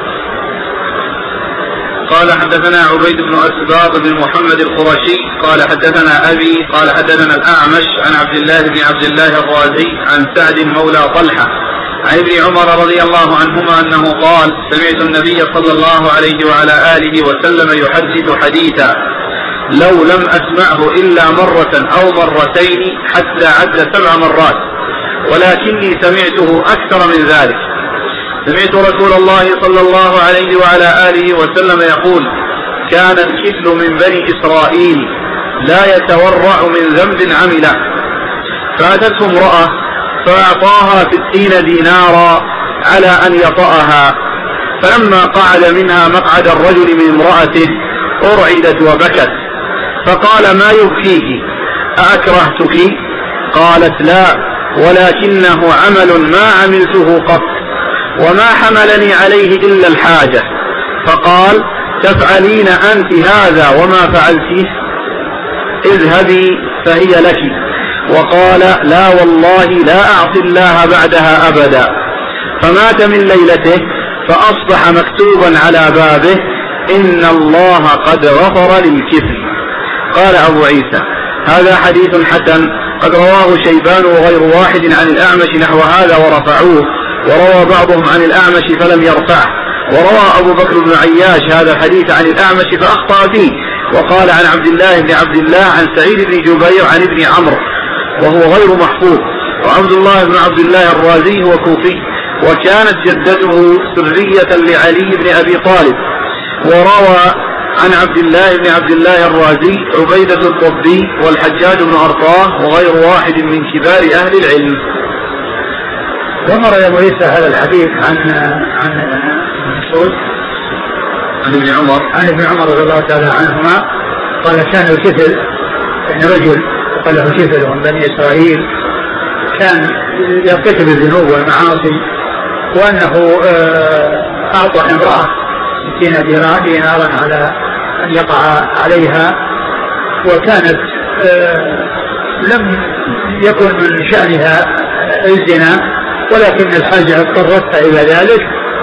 قال حدثنا عبيد بن أسباط بن محمد القرشي قال حدثنا أبي قال حدثنا الأعمش عن عبد الله الرازي عن سعد مولى طلحة عن ابن عمر رضي الله عنهما أنه قال: سمعت النبي صلى الله عليه وعلى آله وسلم يحدث حديثا لو لم أسمعه إلا مرة أو مرتين حتى عد 7 مرات، ولكني سمعته أكثر من ذلك. سمعت رسول الله صلى الله عليه وعلى آله وسلم يقول: كان الكفل من بني إسرائيل لا يتورع من ذنب عمله، فأتته امرأة فأعطاها 60 دينارا على أن يطأها، فلما قعد منها مقعد الرجل من امرأته أرعدت وبكت، فقال: ما يبكيك؟ أأكرهتك؟ قالت: لا، ولكنه عمل ما عملته قط، وما حملني عليه إلا الحاجة. فقال: تفعلين أنت هذا وما فعلتيه؟ اذهبي فهي لك. وقال: لا والله لا أعصي الله بعدها أبدا. فمات من ليلته، فأصبح مكتوبا على بابه: إن الله قد غفر للكفل. قال أبو عيسى: هذا حديث حسن، قد رواه شيبان وغير واحد عن الأعمش نحو هذا ورفعوه، وروى بعضهم عن الأعمش فلم يرفعه، وروى أبو بكر بن عياش هذا الحديث عن الأعمش فأخطأ فيه، وقال عن عبد الله بن عبد الله عن سعيد بن جبير عن ابن عمرو وهو غير محفوظ. وعبد الله بن عبد الله الرازي هو كوفي، وكانت جدته سرية لعلي بن أبي طالب. وروى عن عبد الله بن عبد الله الرازي عبيدة الضبي والحجاج بن أرطاه وغير واحد من كبار أهل العلم. ومر يا عيسى هذا الحديث عن مسعود عن ابن عمر رضي الله تعالى عنهما قال: كان الكفل، يعني رجل قال له كفل من بني إسرائيل، كان يرتكب الذنوب والمعاصي، وأنه أعطى امرأة 60 دينارا على أن يقع عليها، وكانت لم يكن من شأنها الزنا، ولكن الحاجة اضطرتها إلى ذلك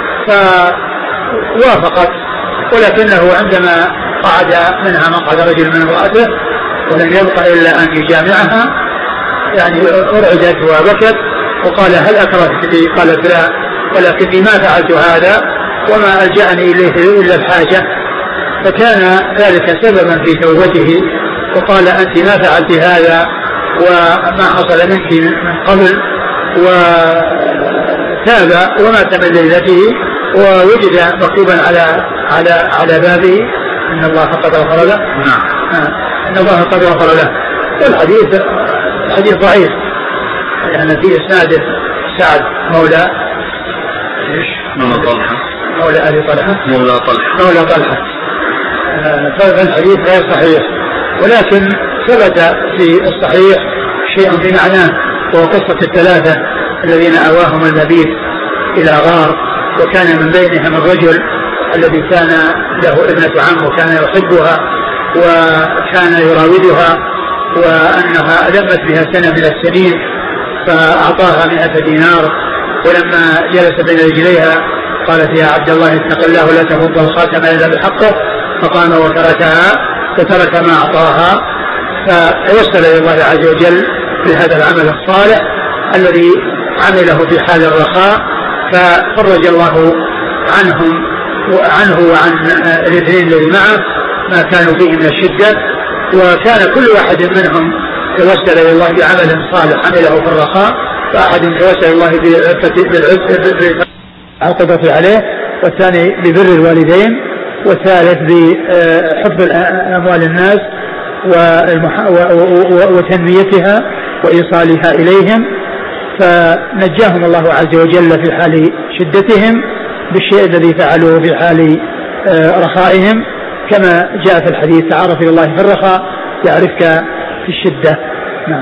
فوافقت، ولكنه عندما قعد منها مقعد رجل من امرأته ولم يبقى إلا أن يجامعها، يعني أرعدت وبكت، وقال: هل أكرهتني؟ قالت: لا، ولكني ما فعلت هذا وما ألجأني إليه إلا الحاجة. فكان ذلك سببا في توبته، وقال: أنت ما فعلت هذا وما حصل منك من قبل، تاب ومات من ليلته ووجد مكتوبا على بابه إن الله قد غفر له. إن الله قد غفر له. الحديث ضعيف لأن في إسناده سعد مولى آل طلحة مولى طلحة. فالحديث غير صحيح، ولكن ثبت في الصحيح شيء بمعناه، وهو قصة الثلاثة الذين آواهم المبيت إلى غار، وكان من بينهم الرجل الذي كان له ابنة عم وكان يحبها وكان يراودها، وأنها لمت بها سنة من السنين فأعطاها 100 دينار، ولما جلس بين رجليها قالت يا عبد الله اتق الله ولا تفض الخاتم إلا بحقه، فقام فترك ما أعطاها، فوصل إلى الله عز وجل بهذا العمل الصالح الذي عمله في حال الرخاء، ففرج الله عنه وعن الاثنين الذي معه ما كانوا فيه من الشدة، وكان كل واحد منهم توسل إلى الله بعمل صالح عمله في الرخاء، فأحد توسل الله بالعقبة عليه، والثاني ببر الوالدين، والثالث بحفظ أموال الناس وتنميتها وإيصالها إليهم، فنجاهم الله عز وجل في حال شدتهم بالشيء الذي فعلوه في حال رخائهم، كما جاء في الحديث تعرف إلى الله في الرخاء يعرفك في الشدة. نعم.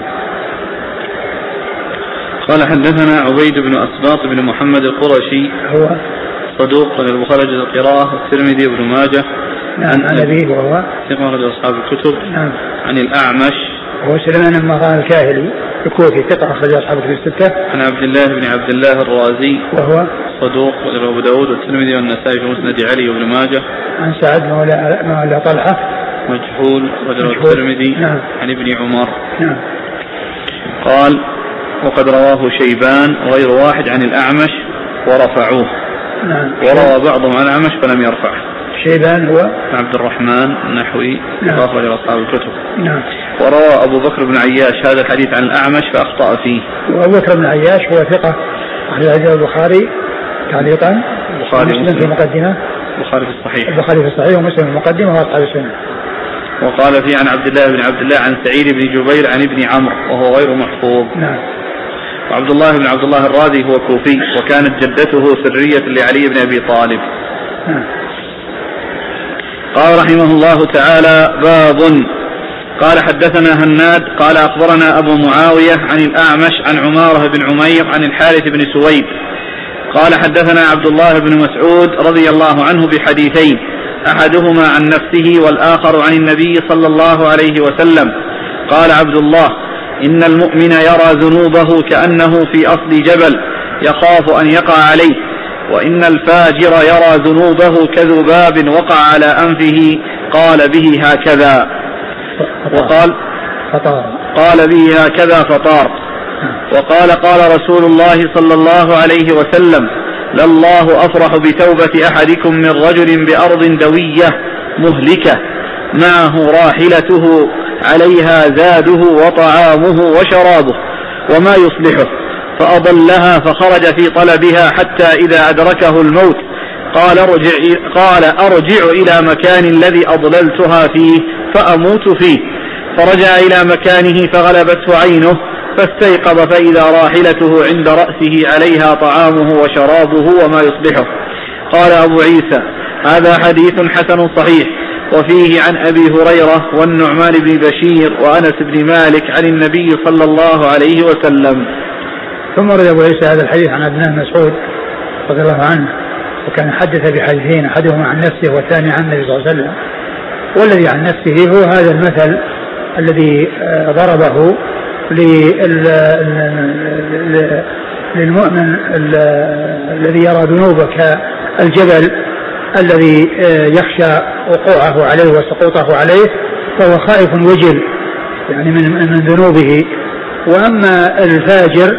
قال حدثنا عبيد بن أسباط بن محمد القرشي، هو صدوق البخاري القراءة والترمذي وابن ماجه. نعم. عن أبيه وهو ثقة رجل أصحاب الكتب. نعم. عن الأعمش هو سليمان المغان الكاهلي الكوفي ثقة أخرج أصحاب الكتب الستة. عن عبد الله بن عبد الله الرازي وهو صدوق أبو داود والترمذي والنسائي في مسند علي وابن ماجه. عن سعد مولى طلحة مجهول رجل الترمذي. نعم. عن ابن عمر. نعم. قال وقد رواه شيبان غير واحد عن الأعمش ورفعوه. نعم. وروى بعضهم عن الأعمش فلم يرفعه. شيبان هو عبد الرحمن النحوي. نعم. أخرج أصحاب الكتب. نعم. وروى أبو بكر بن عياش هذا الحديث عن الأعمش فأخطأ فيه. وأبو بكر بن عياش هو ثقة أخرج البخاري تعليقا، ومسلم في المقدمة، البخاري في الصحيح، ومسلم في المقدمة وأصحاب السنة. وقال فيه عن عبد الله بن عبد الله عن سعيد بن جبير عن ابن عمرو وهو غير محفوظ. نعم. وعبد الله بن عبد الله الرازي هو كوفي، وكانت جدته سرية لعلي بن أبي طالب. نعم. قال رحمه الله تعالى باب. قال حدثنا هناد قال أخبرنا أبو معاوية عن الأعمش عن عمارة بن عمير عن الحارث بن سويد قال حدثنا عبد الله بن مسعود رضي الله عنه بحديثين، أحدهما عن نفسه والآخر عن النبي صلى الله عليه وسلم. قال عبد الله إن المؤمن يرى ذنوبه كأنه في أصل جبل يخاف أن يقع عليه، وإن الفاجر يرى ذنوبه كذباب وقع على أنفه قال به هكذا قال به هكذا فطار. وقال قال رسول الله صلى الله عليه وسلم لله أفرح بتوبة أحدكم من رجل بأرض دوية مهلكة معه راحلته عليها زاده وطعامه وشرابه وما يصلحه، فأضلها فخرج في طلبها حتى إذا أدركه الموت قال أرجع إلى مكان الذي أضللتها فيه فأموت فيه، فرجع إلى مكانه فغلبته عينه فاستيقظ فإذا راحلته عند رأسه عليها طعامه وشرابه وما يصلحه. قال أبو عيسى هذا حديث حسن صحيح، وفيه عن أبي هريرة والنعمان بن بشير وأنس بن مالك عن النبي صلى الله عليه وسلم. ثم رد أبو عيسى هذا الحديث عن ابن مسعود رضي الله عنه، وكان حدث بحديثين، أحدهما عن نفسه والثاني عن النبي صلى الله عليه وسلم. والذي عن نفسه هو هذا المثل الذي ضربه للمؤمن الذي يرى ذنوبه كالجبل الذي يخشى وقوعه عليه وسقوطه عليه، فهو خائف وجل يعني من ذنوبه. وأما الفاجر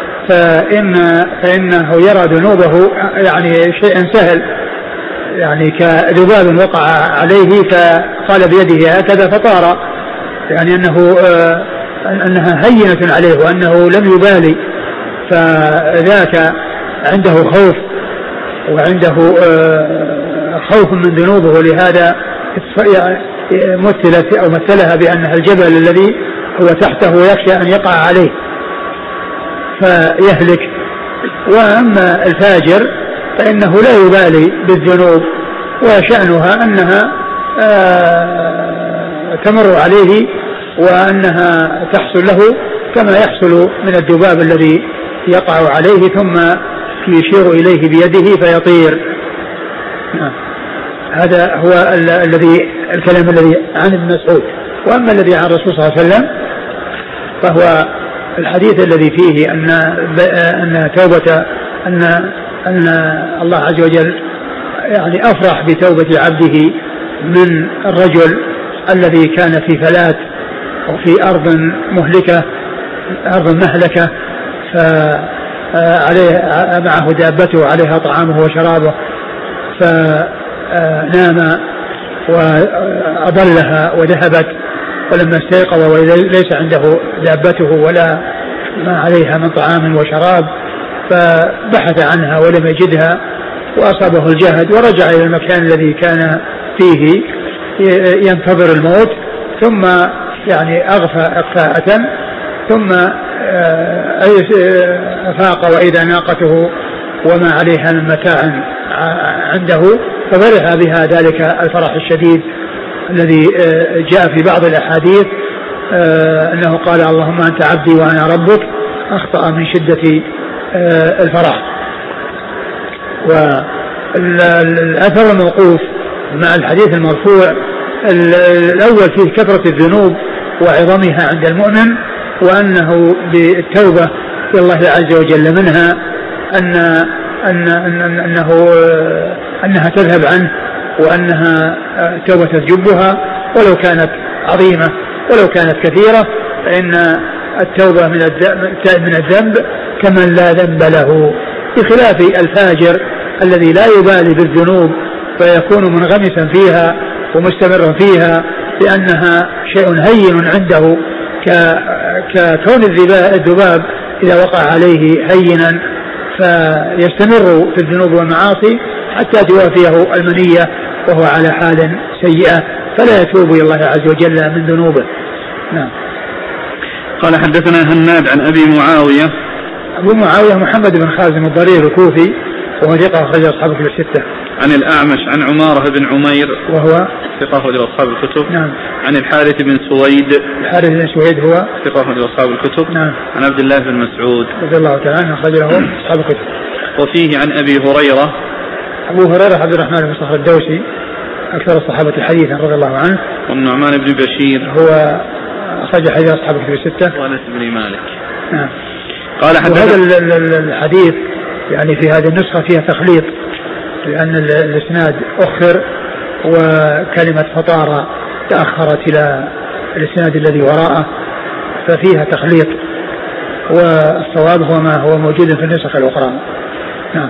فإنه يرى ذنوبه يعني شيئا سهل، يعني كذباب وقع عليه فقال بيده هكذا فطار، يعني أنها هينة عليه وأنه لم يبالي، فذاك عنده خوف وعنده خوف من ذنوبه، ولهذا مثلت أو مثلها بأنها الجبل الذي هو تحته يخشى أن يقع عليه فيهلك. وأما الفاجر فإنه لا يبالي بالذنوب، وشأنها أنها تمر عليه وأنها تحصل له كما يحصل من الذباب الذي يقع عليه ثم يشير إليه بيده فيطير. هذا هو الكلام الذي عن ابن مسعود. وأما الذي عن الرسول صلى الله عليه وسلم فهو الحديث الذي فيه أن توبة أن الله عز وجل يعني أفرح بتوبة عبده من الرجل الذي كان في فلات أو في أرض مهلكة فعليه معه دابته عليها طعامه وشرابه، فنام وأضلها وذهبت، ولما استيقظ وليس عنده دابته ولا ما عليها من طعام وشراب فبحث عنها ولم يجدها وأصابه الجهد ورجع إلى المكان الذي كان فيه ينتظر الموت، ثم يعني أغفى إغفاءة ثم أفاق وإذا ناقته وما عليها من متاع عنده، ففرح بها ذلك الفرح الشديد الذي جاء في بعض الأحاديث أنه قال اللهم أنت عبدي وأنا ربك، أخطأ من شدة الفرح. والأثر الموقوف مع الحديث المرفوع الأول فيه كثرة الذنوب وعظمها عند المؤمن، وأنه بالتوبة إلى الله عز وجل منها أنها تذهب عنه، وأنها توبة تجبها ولو كانت عظيمة ولو كانت كثيرة، فإن التوبة من الذنب كمن لا ذنب له، بخلاف الفاجر الذي لا يبالي بالذنوب فيكون منغمسا فيها ومستمرا فيها لأنها شيء هين عنده ككون الذباب إذا وقع عليه هينا فيستمر في الذنوب والمعاصي حتى توافيه المنية وهو على حال سيئة فلا يتوب إلى الله عز وجل من ذنوبه. نعم. قال حدثنا هناد عن أبي معاوية. أبو معاوية محمد بن خازم الضرير الكوفي وهو ثقة أخرج أصحاب الكتب الستة. عن الأعمش عن عمارة بن عمير وهو ثقة أخرج أصحاب الكتب. نعم. عن الحارث بن سويد. الحارث بن سويد هو ثقة أخرج أصحاب الكتب. نعم. عن عبد الله بن مسعود رضي الله تعالى عنه أخرج له أصحاب الكتب. وفيه عن أبي هريرة. أبو هريرة عبد الرحمن بن صخر الدوسي أكثر الصحابة حديثا رضي الله عنه. والنعمان بن بشير هو أخرج حديث أصحاب الكتب الستة. وأنس بن مالك. نعم. قال هذا الحديث يعني في هذه النسخة فيها تخليط، لأن الإسناد أخر وكلمة فطارة تأخرت إلى الإسناد الذي وراءه ففيها تخليط، والصواب هو ما هو موجود في النسخ الأخرى. نعم.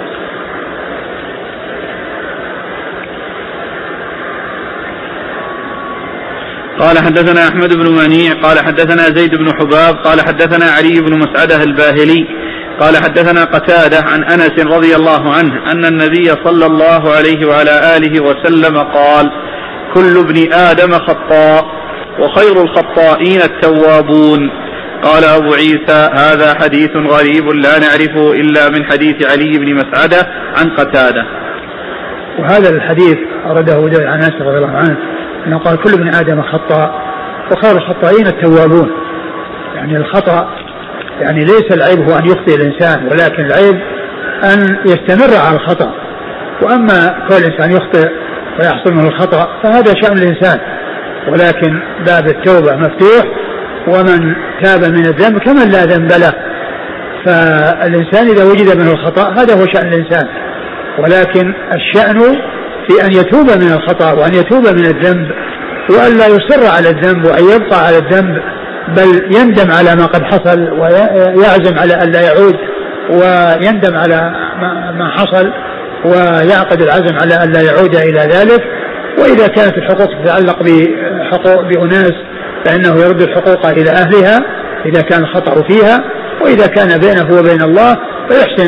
قال حدثنا أحمد بن منيع قال حدثنا زيد بن حباب قال حدثنا علي بن مسعدة الباهلي قال حدثنا قتادة عن أنس رضي الله عنه أن النبي صلى الله عليه وعلى آله وسلم قال كل ابن آدم خطاء وخير الخطائين التوابون. قال أبو عيسى هذا حديث غريب لا نعرفه إلا من حديث علي بن مسعدة عن قتادة. وهذا الحديث أرده عن أنس رضي الله عنه أنه قال كل ابن آدم خطاء وخير الخطائين التوابون. يعني الخطأ يعني ليس العيب هو أن يخطئ الإنسان، ولكن العيب أن يستمر على الخطأ. وأما كل الإنسان يخطئ ويحصل منه الخطأ فهذا شأن الإنسان، ولكن باب التوبة مفتوح، ومن تاب من الذنب كمن لا ذنب له. فالإنسان إذا وجد منه الخطأ هذا هو شأن الإنسان، ولكن الشأن في أن يتوب من الخطأ وأن يتوب من الذنب، وأن لا يصر على الذنب وأن يبقى على الذنب، بل يندم على ما قد حصل ويعزم على أن لا يعود، ويندم على ما حصل ويعقد العزم على أن لا يعود إلى ذلك. وإذا كانت الحقوق تتعلق بأناس فإنه يرد الحقوق إلى أهلها إذا كان الخطأ فيها، وإذا كان بينه وبين الله فيحسن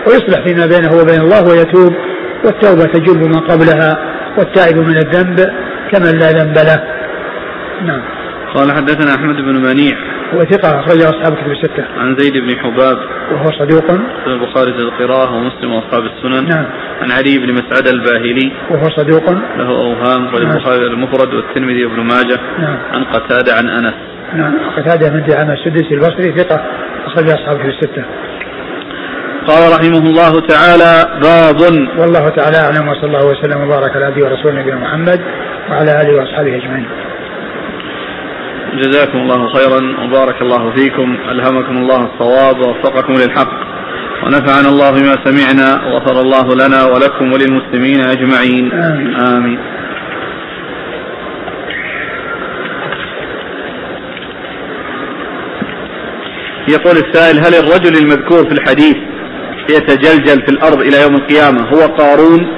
ويصلح فيما بينه وبين الله ويتوب، والتوبة تجب ما قبلها، والتائب من الذنب كمن لا ذنب له. نعم. قال حدثنا أحمد بن منيع وثقة أخرجه أصحاب الكتب الستة. عن زيد بن حباب وهو صدوق في البخاري في القراءة ومسلم وأصحاب السنن. نعم. عن علي بن مسعد الباهلي وهو صدوق له أوهام والبخاري المفرد والترمذي وابن ماجه. نعم. عن قتادة عن أنس. نعم. قتادة بن دعامة السدوسي البصري ثقة أخرج أصحاب الكتب الستة. قال رحمه الله تعالى: باب. والله تعالى أعلم، وصلى الله وسلم وبارك على عبده ورسوله نبينا محمد وعلى آله وأصحابه أجمعين. جزاكم الله خيرا وبارك الله فيكم، ألهمكم الله الصواب ووفقكم للحق، ونفعنا الله بما سمعنا، وغفر الله لنا ولكم وللمسلمين أجمعين. آمين. يقول السائل: هل الرجل المذكور في الحديث يتجلجل في الأرض إلى يوم القيامة هو قارون؟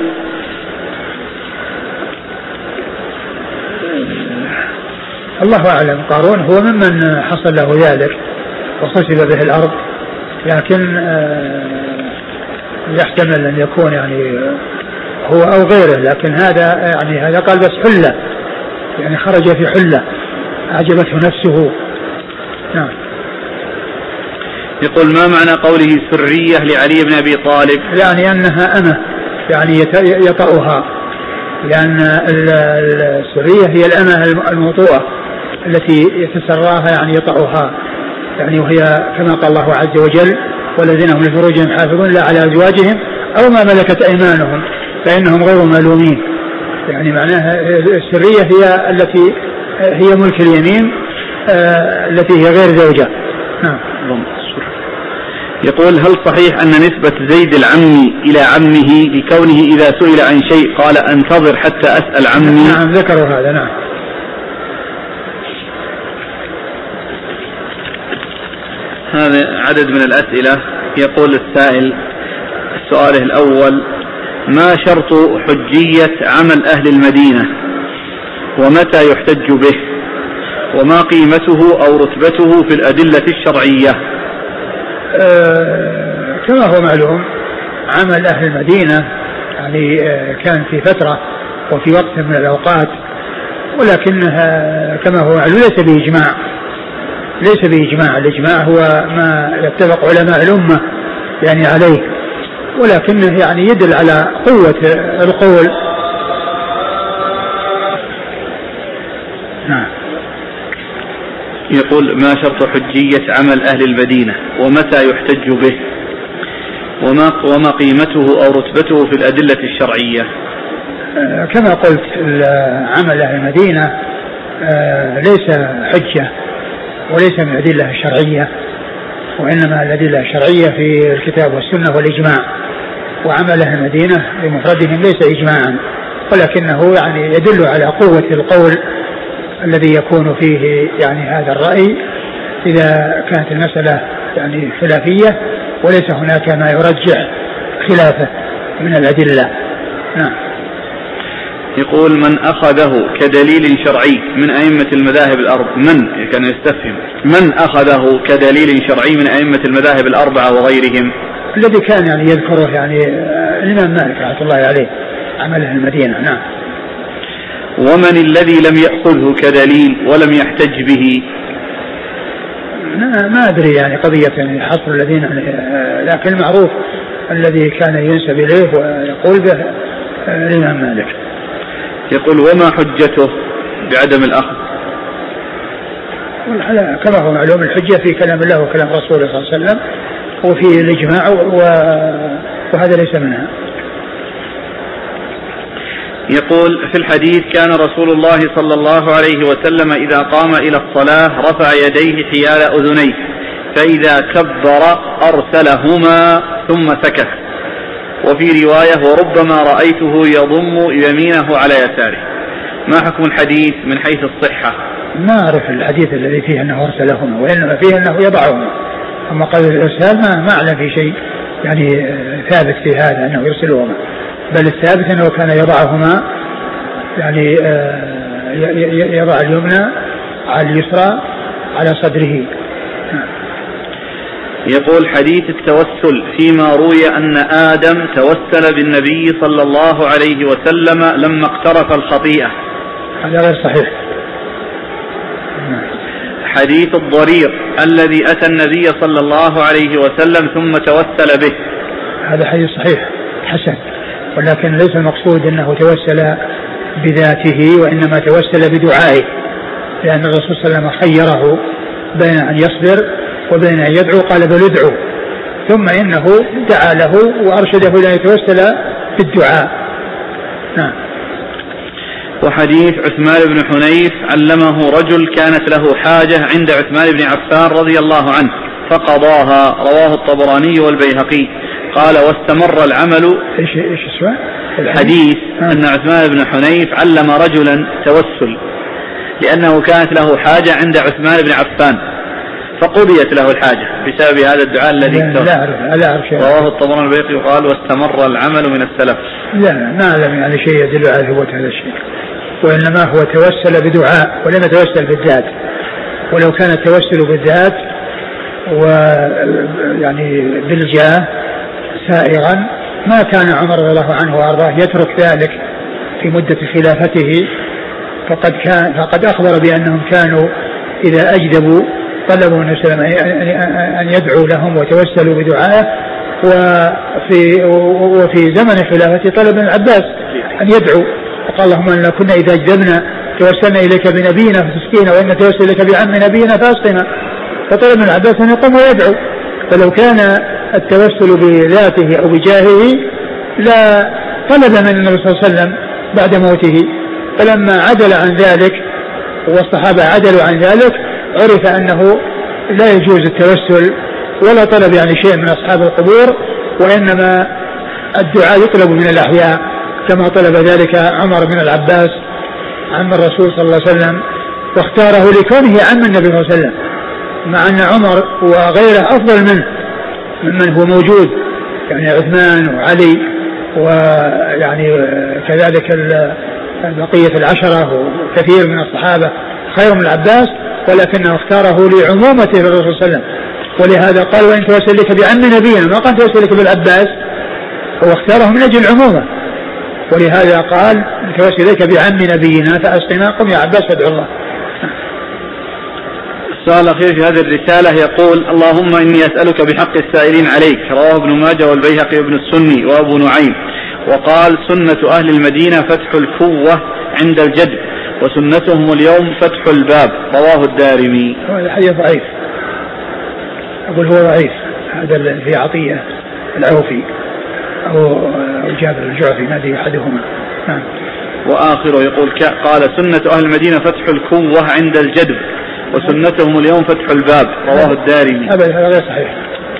الله أعلم. قارون هو ممن حصل له ذلك وخسف به الأرض، لكن يحتمل أن يكون يعني هو أو غيره، لكن هذا قال بس حلة، يعني خرج في حلة أعجبته نفسه. نعم. يقول: ما معنى قوله سرية لعلي بن أبي طالب؟ يعني أنها أمة، يعني يطأها، لأن السرية هي الأمة الموطوءة التي يتسراها، يعني يطأها، يعني وهي كما قال الله عز وجل: والذين هم لفروجهم حافظون لا على أزواجهم أو ما ملكت أيمانهم فإنهم غير ملومين. يعني معناها السرية هي التي هي ملك اليمين التي هي غير زوجة. نعم. يقول: هل صحيح أن نسبة زيد العمي إلى عمه لكونه إذا سئل عن شيء قال أنتظر حتى أسأل عمي؟ نعم، ذكروا هذا. نعم. هذا عدد من الأسئلة. يقول السائل سؤاله الأول: ما شرط حجية عمل أهل المدينة، ومتى يحتج به، وما قيمته أو رتبته في الأدلة الشرعية؟ كما هو معلوم عمل أهل المدينة يعني كان في فترة وفي وقت من الأوقات، ولكنها كما هو معلوم ليس بإجماع. الإجماع هو ما يتفق علماء الأمة يعني عليه، ولكنه يعني يدل على قوة القول. نعم. يقول: ما شرط حجية عمل أهل المدينة، ومتى يحتج به، وما قيمته أو رتبته في الأدلة الشرعية؟ كما قلت عمل أهل المدينة ليس حجة وليس من الأدلة الشرعية، وإنما الأدلة الشرعية في الكتاب والسنة والإجماع، وعمل أهل المدينة بمفردهم ليس إجماعا، ولكنه يعني يدل على قوة القول الذي يكون فيه يعني هذا الرأي إذا كانت المسألة يعني خلافية وليس هناك ما يرجح خلافه من الأدلة. نعم. يقول: من أخذه كدليل شرعي من أئمة المذاهب الأربعة، كان يستفهم من أخذه كدليل شرعي من أئمة المذاهب الأربعة وغيرهم؟ الذي كان يعني يذكره يعني الإمام مالك رحمة الله عليه عمله المدينة. نعم. ومن الذي لم يأخذه كدليل ولم يحتج به؟ ما أدري يعني قضية يعني حصر الذين، لكن المعروف الذي كان ينسب إليه ويقول به الإمام مالك. يقول: وما حجته بعدم الأخذ؟ كما هو معلوم الحجة في كلام الله وكلام رسوله صلى الله عليه وسلم وفي الإجماع، وهذا ليس منها. يقول: في الحديث كان رسول الله صلى الله عليه وسلم إذا قام إلى الصلاة رفع يديه حيال أذنيه، فإذا كبر أرسلهما ثم سكت. وفي رواية: وربما رأيته يضم يمينه على يساره. ما حكم الحديث من حيث الصحة؟ ما أعرف الحديث الذي فيه أنه أرسلهما، وإنما فيه أنه يضعهما. أما قال الإرسال ما أعلم في شيء يعني ثابت في هذا أنه يرسلهما، بل الثابت أنه كان يضعهما، يعني يضع اليمنى على اليسرى على صدره. يقول حديث التوسل فيما روي أن آدم توسل بالنبي صلى الله عليه وسلم لما اقترف الخطيئة، هذا غير صحيح. حديث الضرير الذي أتى النبي صلى الله عليه وسلم ثم توسل به، هذا حديث صحيح حسن، ولكن ليس المقصود أنه توسل بذاته، وإنما توسل بدعائه، لأن الرسول صلى الله عليه وسلم خيره بين أن يصبر وبين أن يدعو، قال بل ادعو، ثم إنه دعا له وأرشده إلى أن يتوسل بالدعاء. نعم. وحديث عثمان بن حنيف علمه رجل كانت له حاجة عند عثمان بن عفان رضي الله عنه فقضاها، رواه الطبراني والبيهقي. قال واستمر العمل. إيش السؤال؟ الحديث أن عثمان بن حنيف علم رجلا توسل لأنه كانت له حاجة عند عثمان بن عفان فقضيت له الحاجة بسبب هذا الدعاء الذي لا أعرف شيء. رواه الطبراني والبيهقي وقال واستمر العمل من السلف. لا ما أعلم يعني شيء يدل على ثبوت هذا الشيء، وإنما هو توسل بدعاء ولم يتوسل بالذات، ولو كان التوسل بالذات ويعني بالجاه سائغا ما كان عمر رضي الله عنه وأرضاه يترك ذلك في مدة خلافته، فقد أخبر بأنهم كانوا إذا أجدبوا طلبوا النبي صلى الله عليه وسلم أن يدعو لهم وتوسلوا بدعائه، وفي زمن خلافته طلب العباس أن يدعو، وقال اللهم إنا كنا إذا أجدبنا توسلنا إليك بنبينا فتسقينا، وإن توسل إليك بعم نبينا فأسقنا، فطلب العباس أن يقوم ويدعو. فلو كان التوسل بذاته أو بجاهه لا طلب من النبي صلى الله عليه وسلم بعد موته، فلما عدل عن ذلك والصحابة عدلوا عن ذلك عرف أنه لا يجوز التوسل ولا طلب يعني شيء من أصحاب القبور، وإنما الدعاء يطلب من الأحياء كما طلب ذلك عمر بن العباس عم الرسول صلى الله عليه وسلم، واختاره لكونه عم النبي صلى الله عليه وسلم، مع أن عمر وغيره أفضل منه ممن هو موجود، يعني عثمان وعلي ويعني كذلك بقية العشرة وكثير من الصحابة خير من العباس، ولكنه اختاره لعمومته للرسول صلى الله عليه وسلم، ولهذا قال وإن توسل لك بعم نبينا، ما قال توسل لك بالعباس، هو اختاره من أجل العمومة، ولهذا قال توسل لك بعم نبينا فأسقنا، قم يا عباس فادعو الله. السؤال الأخير في هذه الرسالة يقول اللهم إني أسألك بحق السائلين عليك، رواه ابن ماجه والبيهقي وابن السني وأبو نعيم. وقال سنة أهل المدينة فتح الفوة عند الجد، وسنتهم اليوم فتح الباب، رواه الدارمي. هذا حديث ضعيف، أقول هو ضعيف، هذا في عطية العوفي أو جابر الجعفي ما أدري أحدهما. وآخره يقول قال سنة أهل المدينة فتح الكوة عند الجدب، وسنتهم اليوم فتح الباب، رواه الدارمي. هذا غير صحيح.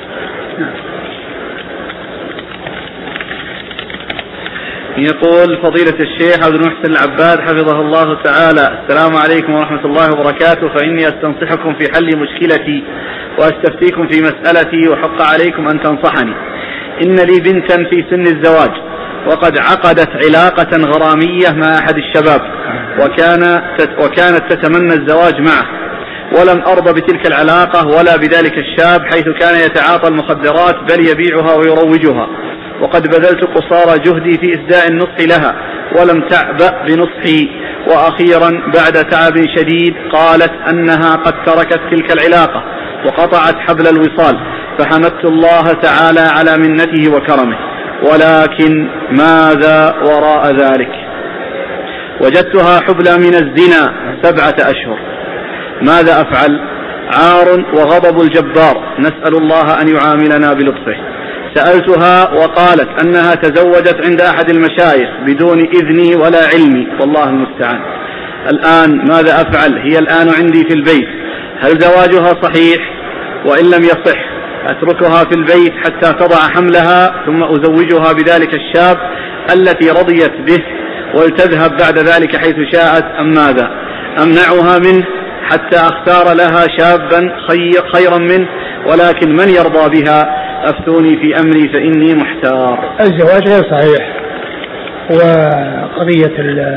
يقول فضيلة الشيخ عبد المحسن العباد حفظه الله تعالى، السلام عليكم ورحمة الله وبركاته، فإني أستنصحكم في حل مشكلتي وأستفتيكم في مسألتي، وحق عليكم أن تنصحني. إن لي بنتا في سن الزواج، وقد عقدت علاقة غرامية مع أحد الشباب، وكانت تتمنى الزواج معه، ولم أرضى بتلك العلاقة ولا بذلك الشاب، حيث كان يتعاطى المخدرات بل يبيعها ويروجها، وقد بذلت قصارى جهدي في إسداء النصح لها ولم تعبأ بنصحي، وأخيرا بعد تعب شديد قالت أنها قد تركت تلك العلاقة وقطعت حبل الوصال، فحمدت الله تعالى على منته وكرمه، ولكن ماذا وراء ذلك؟ وجدتها حبلى من الزنا 7 أشهر، ماذا أفعل؟ عار وغضب الجبار، نسأل الله أن يعاملنا بلطفه. سألتها وقالت أنها تزوجت عند أحد المشايخ بدون إذني ولا علمي، والله المستعان. الآن ماذا أفعل؟ هي الآن عندي في البيت، هل زواجها صحيح؟ وإن لم يصح أتركها في البيت حتى تضع حملها ثم أزوجها بذلك الشاب التي رضيت به ولتذهب بعد ذلك حيث شاءت، أم ماذا؟ أمنعها منه حتى أختار لها شابا خيرا منه، ولكن من يرضى بها؟ أفتوني في أمري فإني محتار. الزواج غير صحيح، وقضية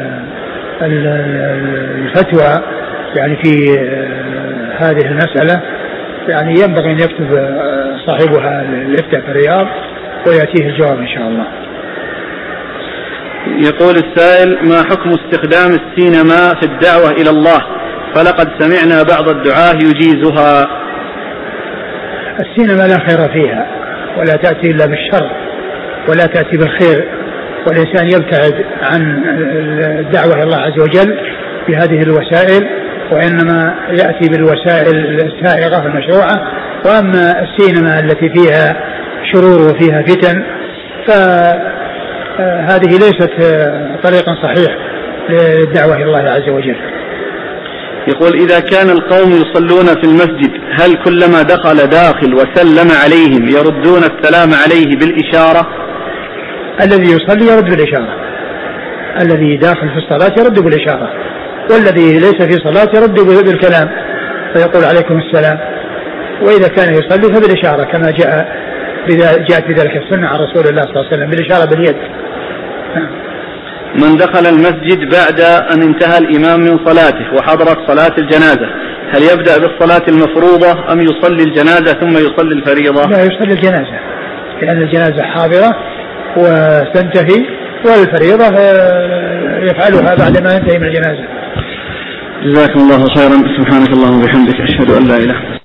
الفتوى يعني في هذه المسألة يعني ينبغي أن يكتب صاحبها الإفتاء في الرياض ويأتيه الجواب إن شاء الله. يقول السائل: ما حكم استخدام السينما في الدعوة إلى الله؟ فلقد سمعنا بعض الدعاة يجيزها. السينما لا خير فيها ولا تأتي إلا بالشر ولا تأتي بالخير، والإنسان يبتعد عن الدعوة إلى الله عز وجل بهذه الوسائل، وإنما يأتي بالوسائل السائغة المشروعة. وأما السينما التي فيها شرور وفيها فتن فهذه ليست طريقا صحيح للدعوة إلى الله عز وجل. يقول: إذا كان القوم يصلون في المسجد هل كلما دخل وسلم عليهم يردون السلام عليه بالإشارة؟ الذي يصلي يرد بالإشارة، الذي داخل في الصلاة يرد بالإشارة، والذي ليس في صلاة يرد بالكلام فيقول عليكم السلام. وإذا كان يصلي فبالإشارة كما جاءت في ذلك السنة عن رسول الله صلى الله عليه وسلم بالإشارة باليد. من دخل المسجد بعد أن انتهى الإمام من صلاته وحضرت صلاة الجنازة هل يبدأ بالصلاة المفروضة أم يصلي الجنازة ثم يصلي الفريضة؟ لا، يصلي الجنازة لأن الجنازة حاضرة وتنتهي، والفريضة يفعلها بعد ما ينتهي من الجنازة. جزاكم الله خيرا. سبحانك اللهم وبحمدك، أشهد أن لا إله إلا أنت.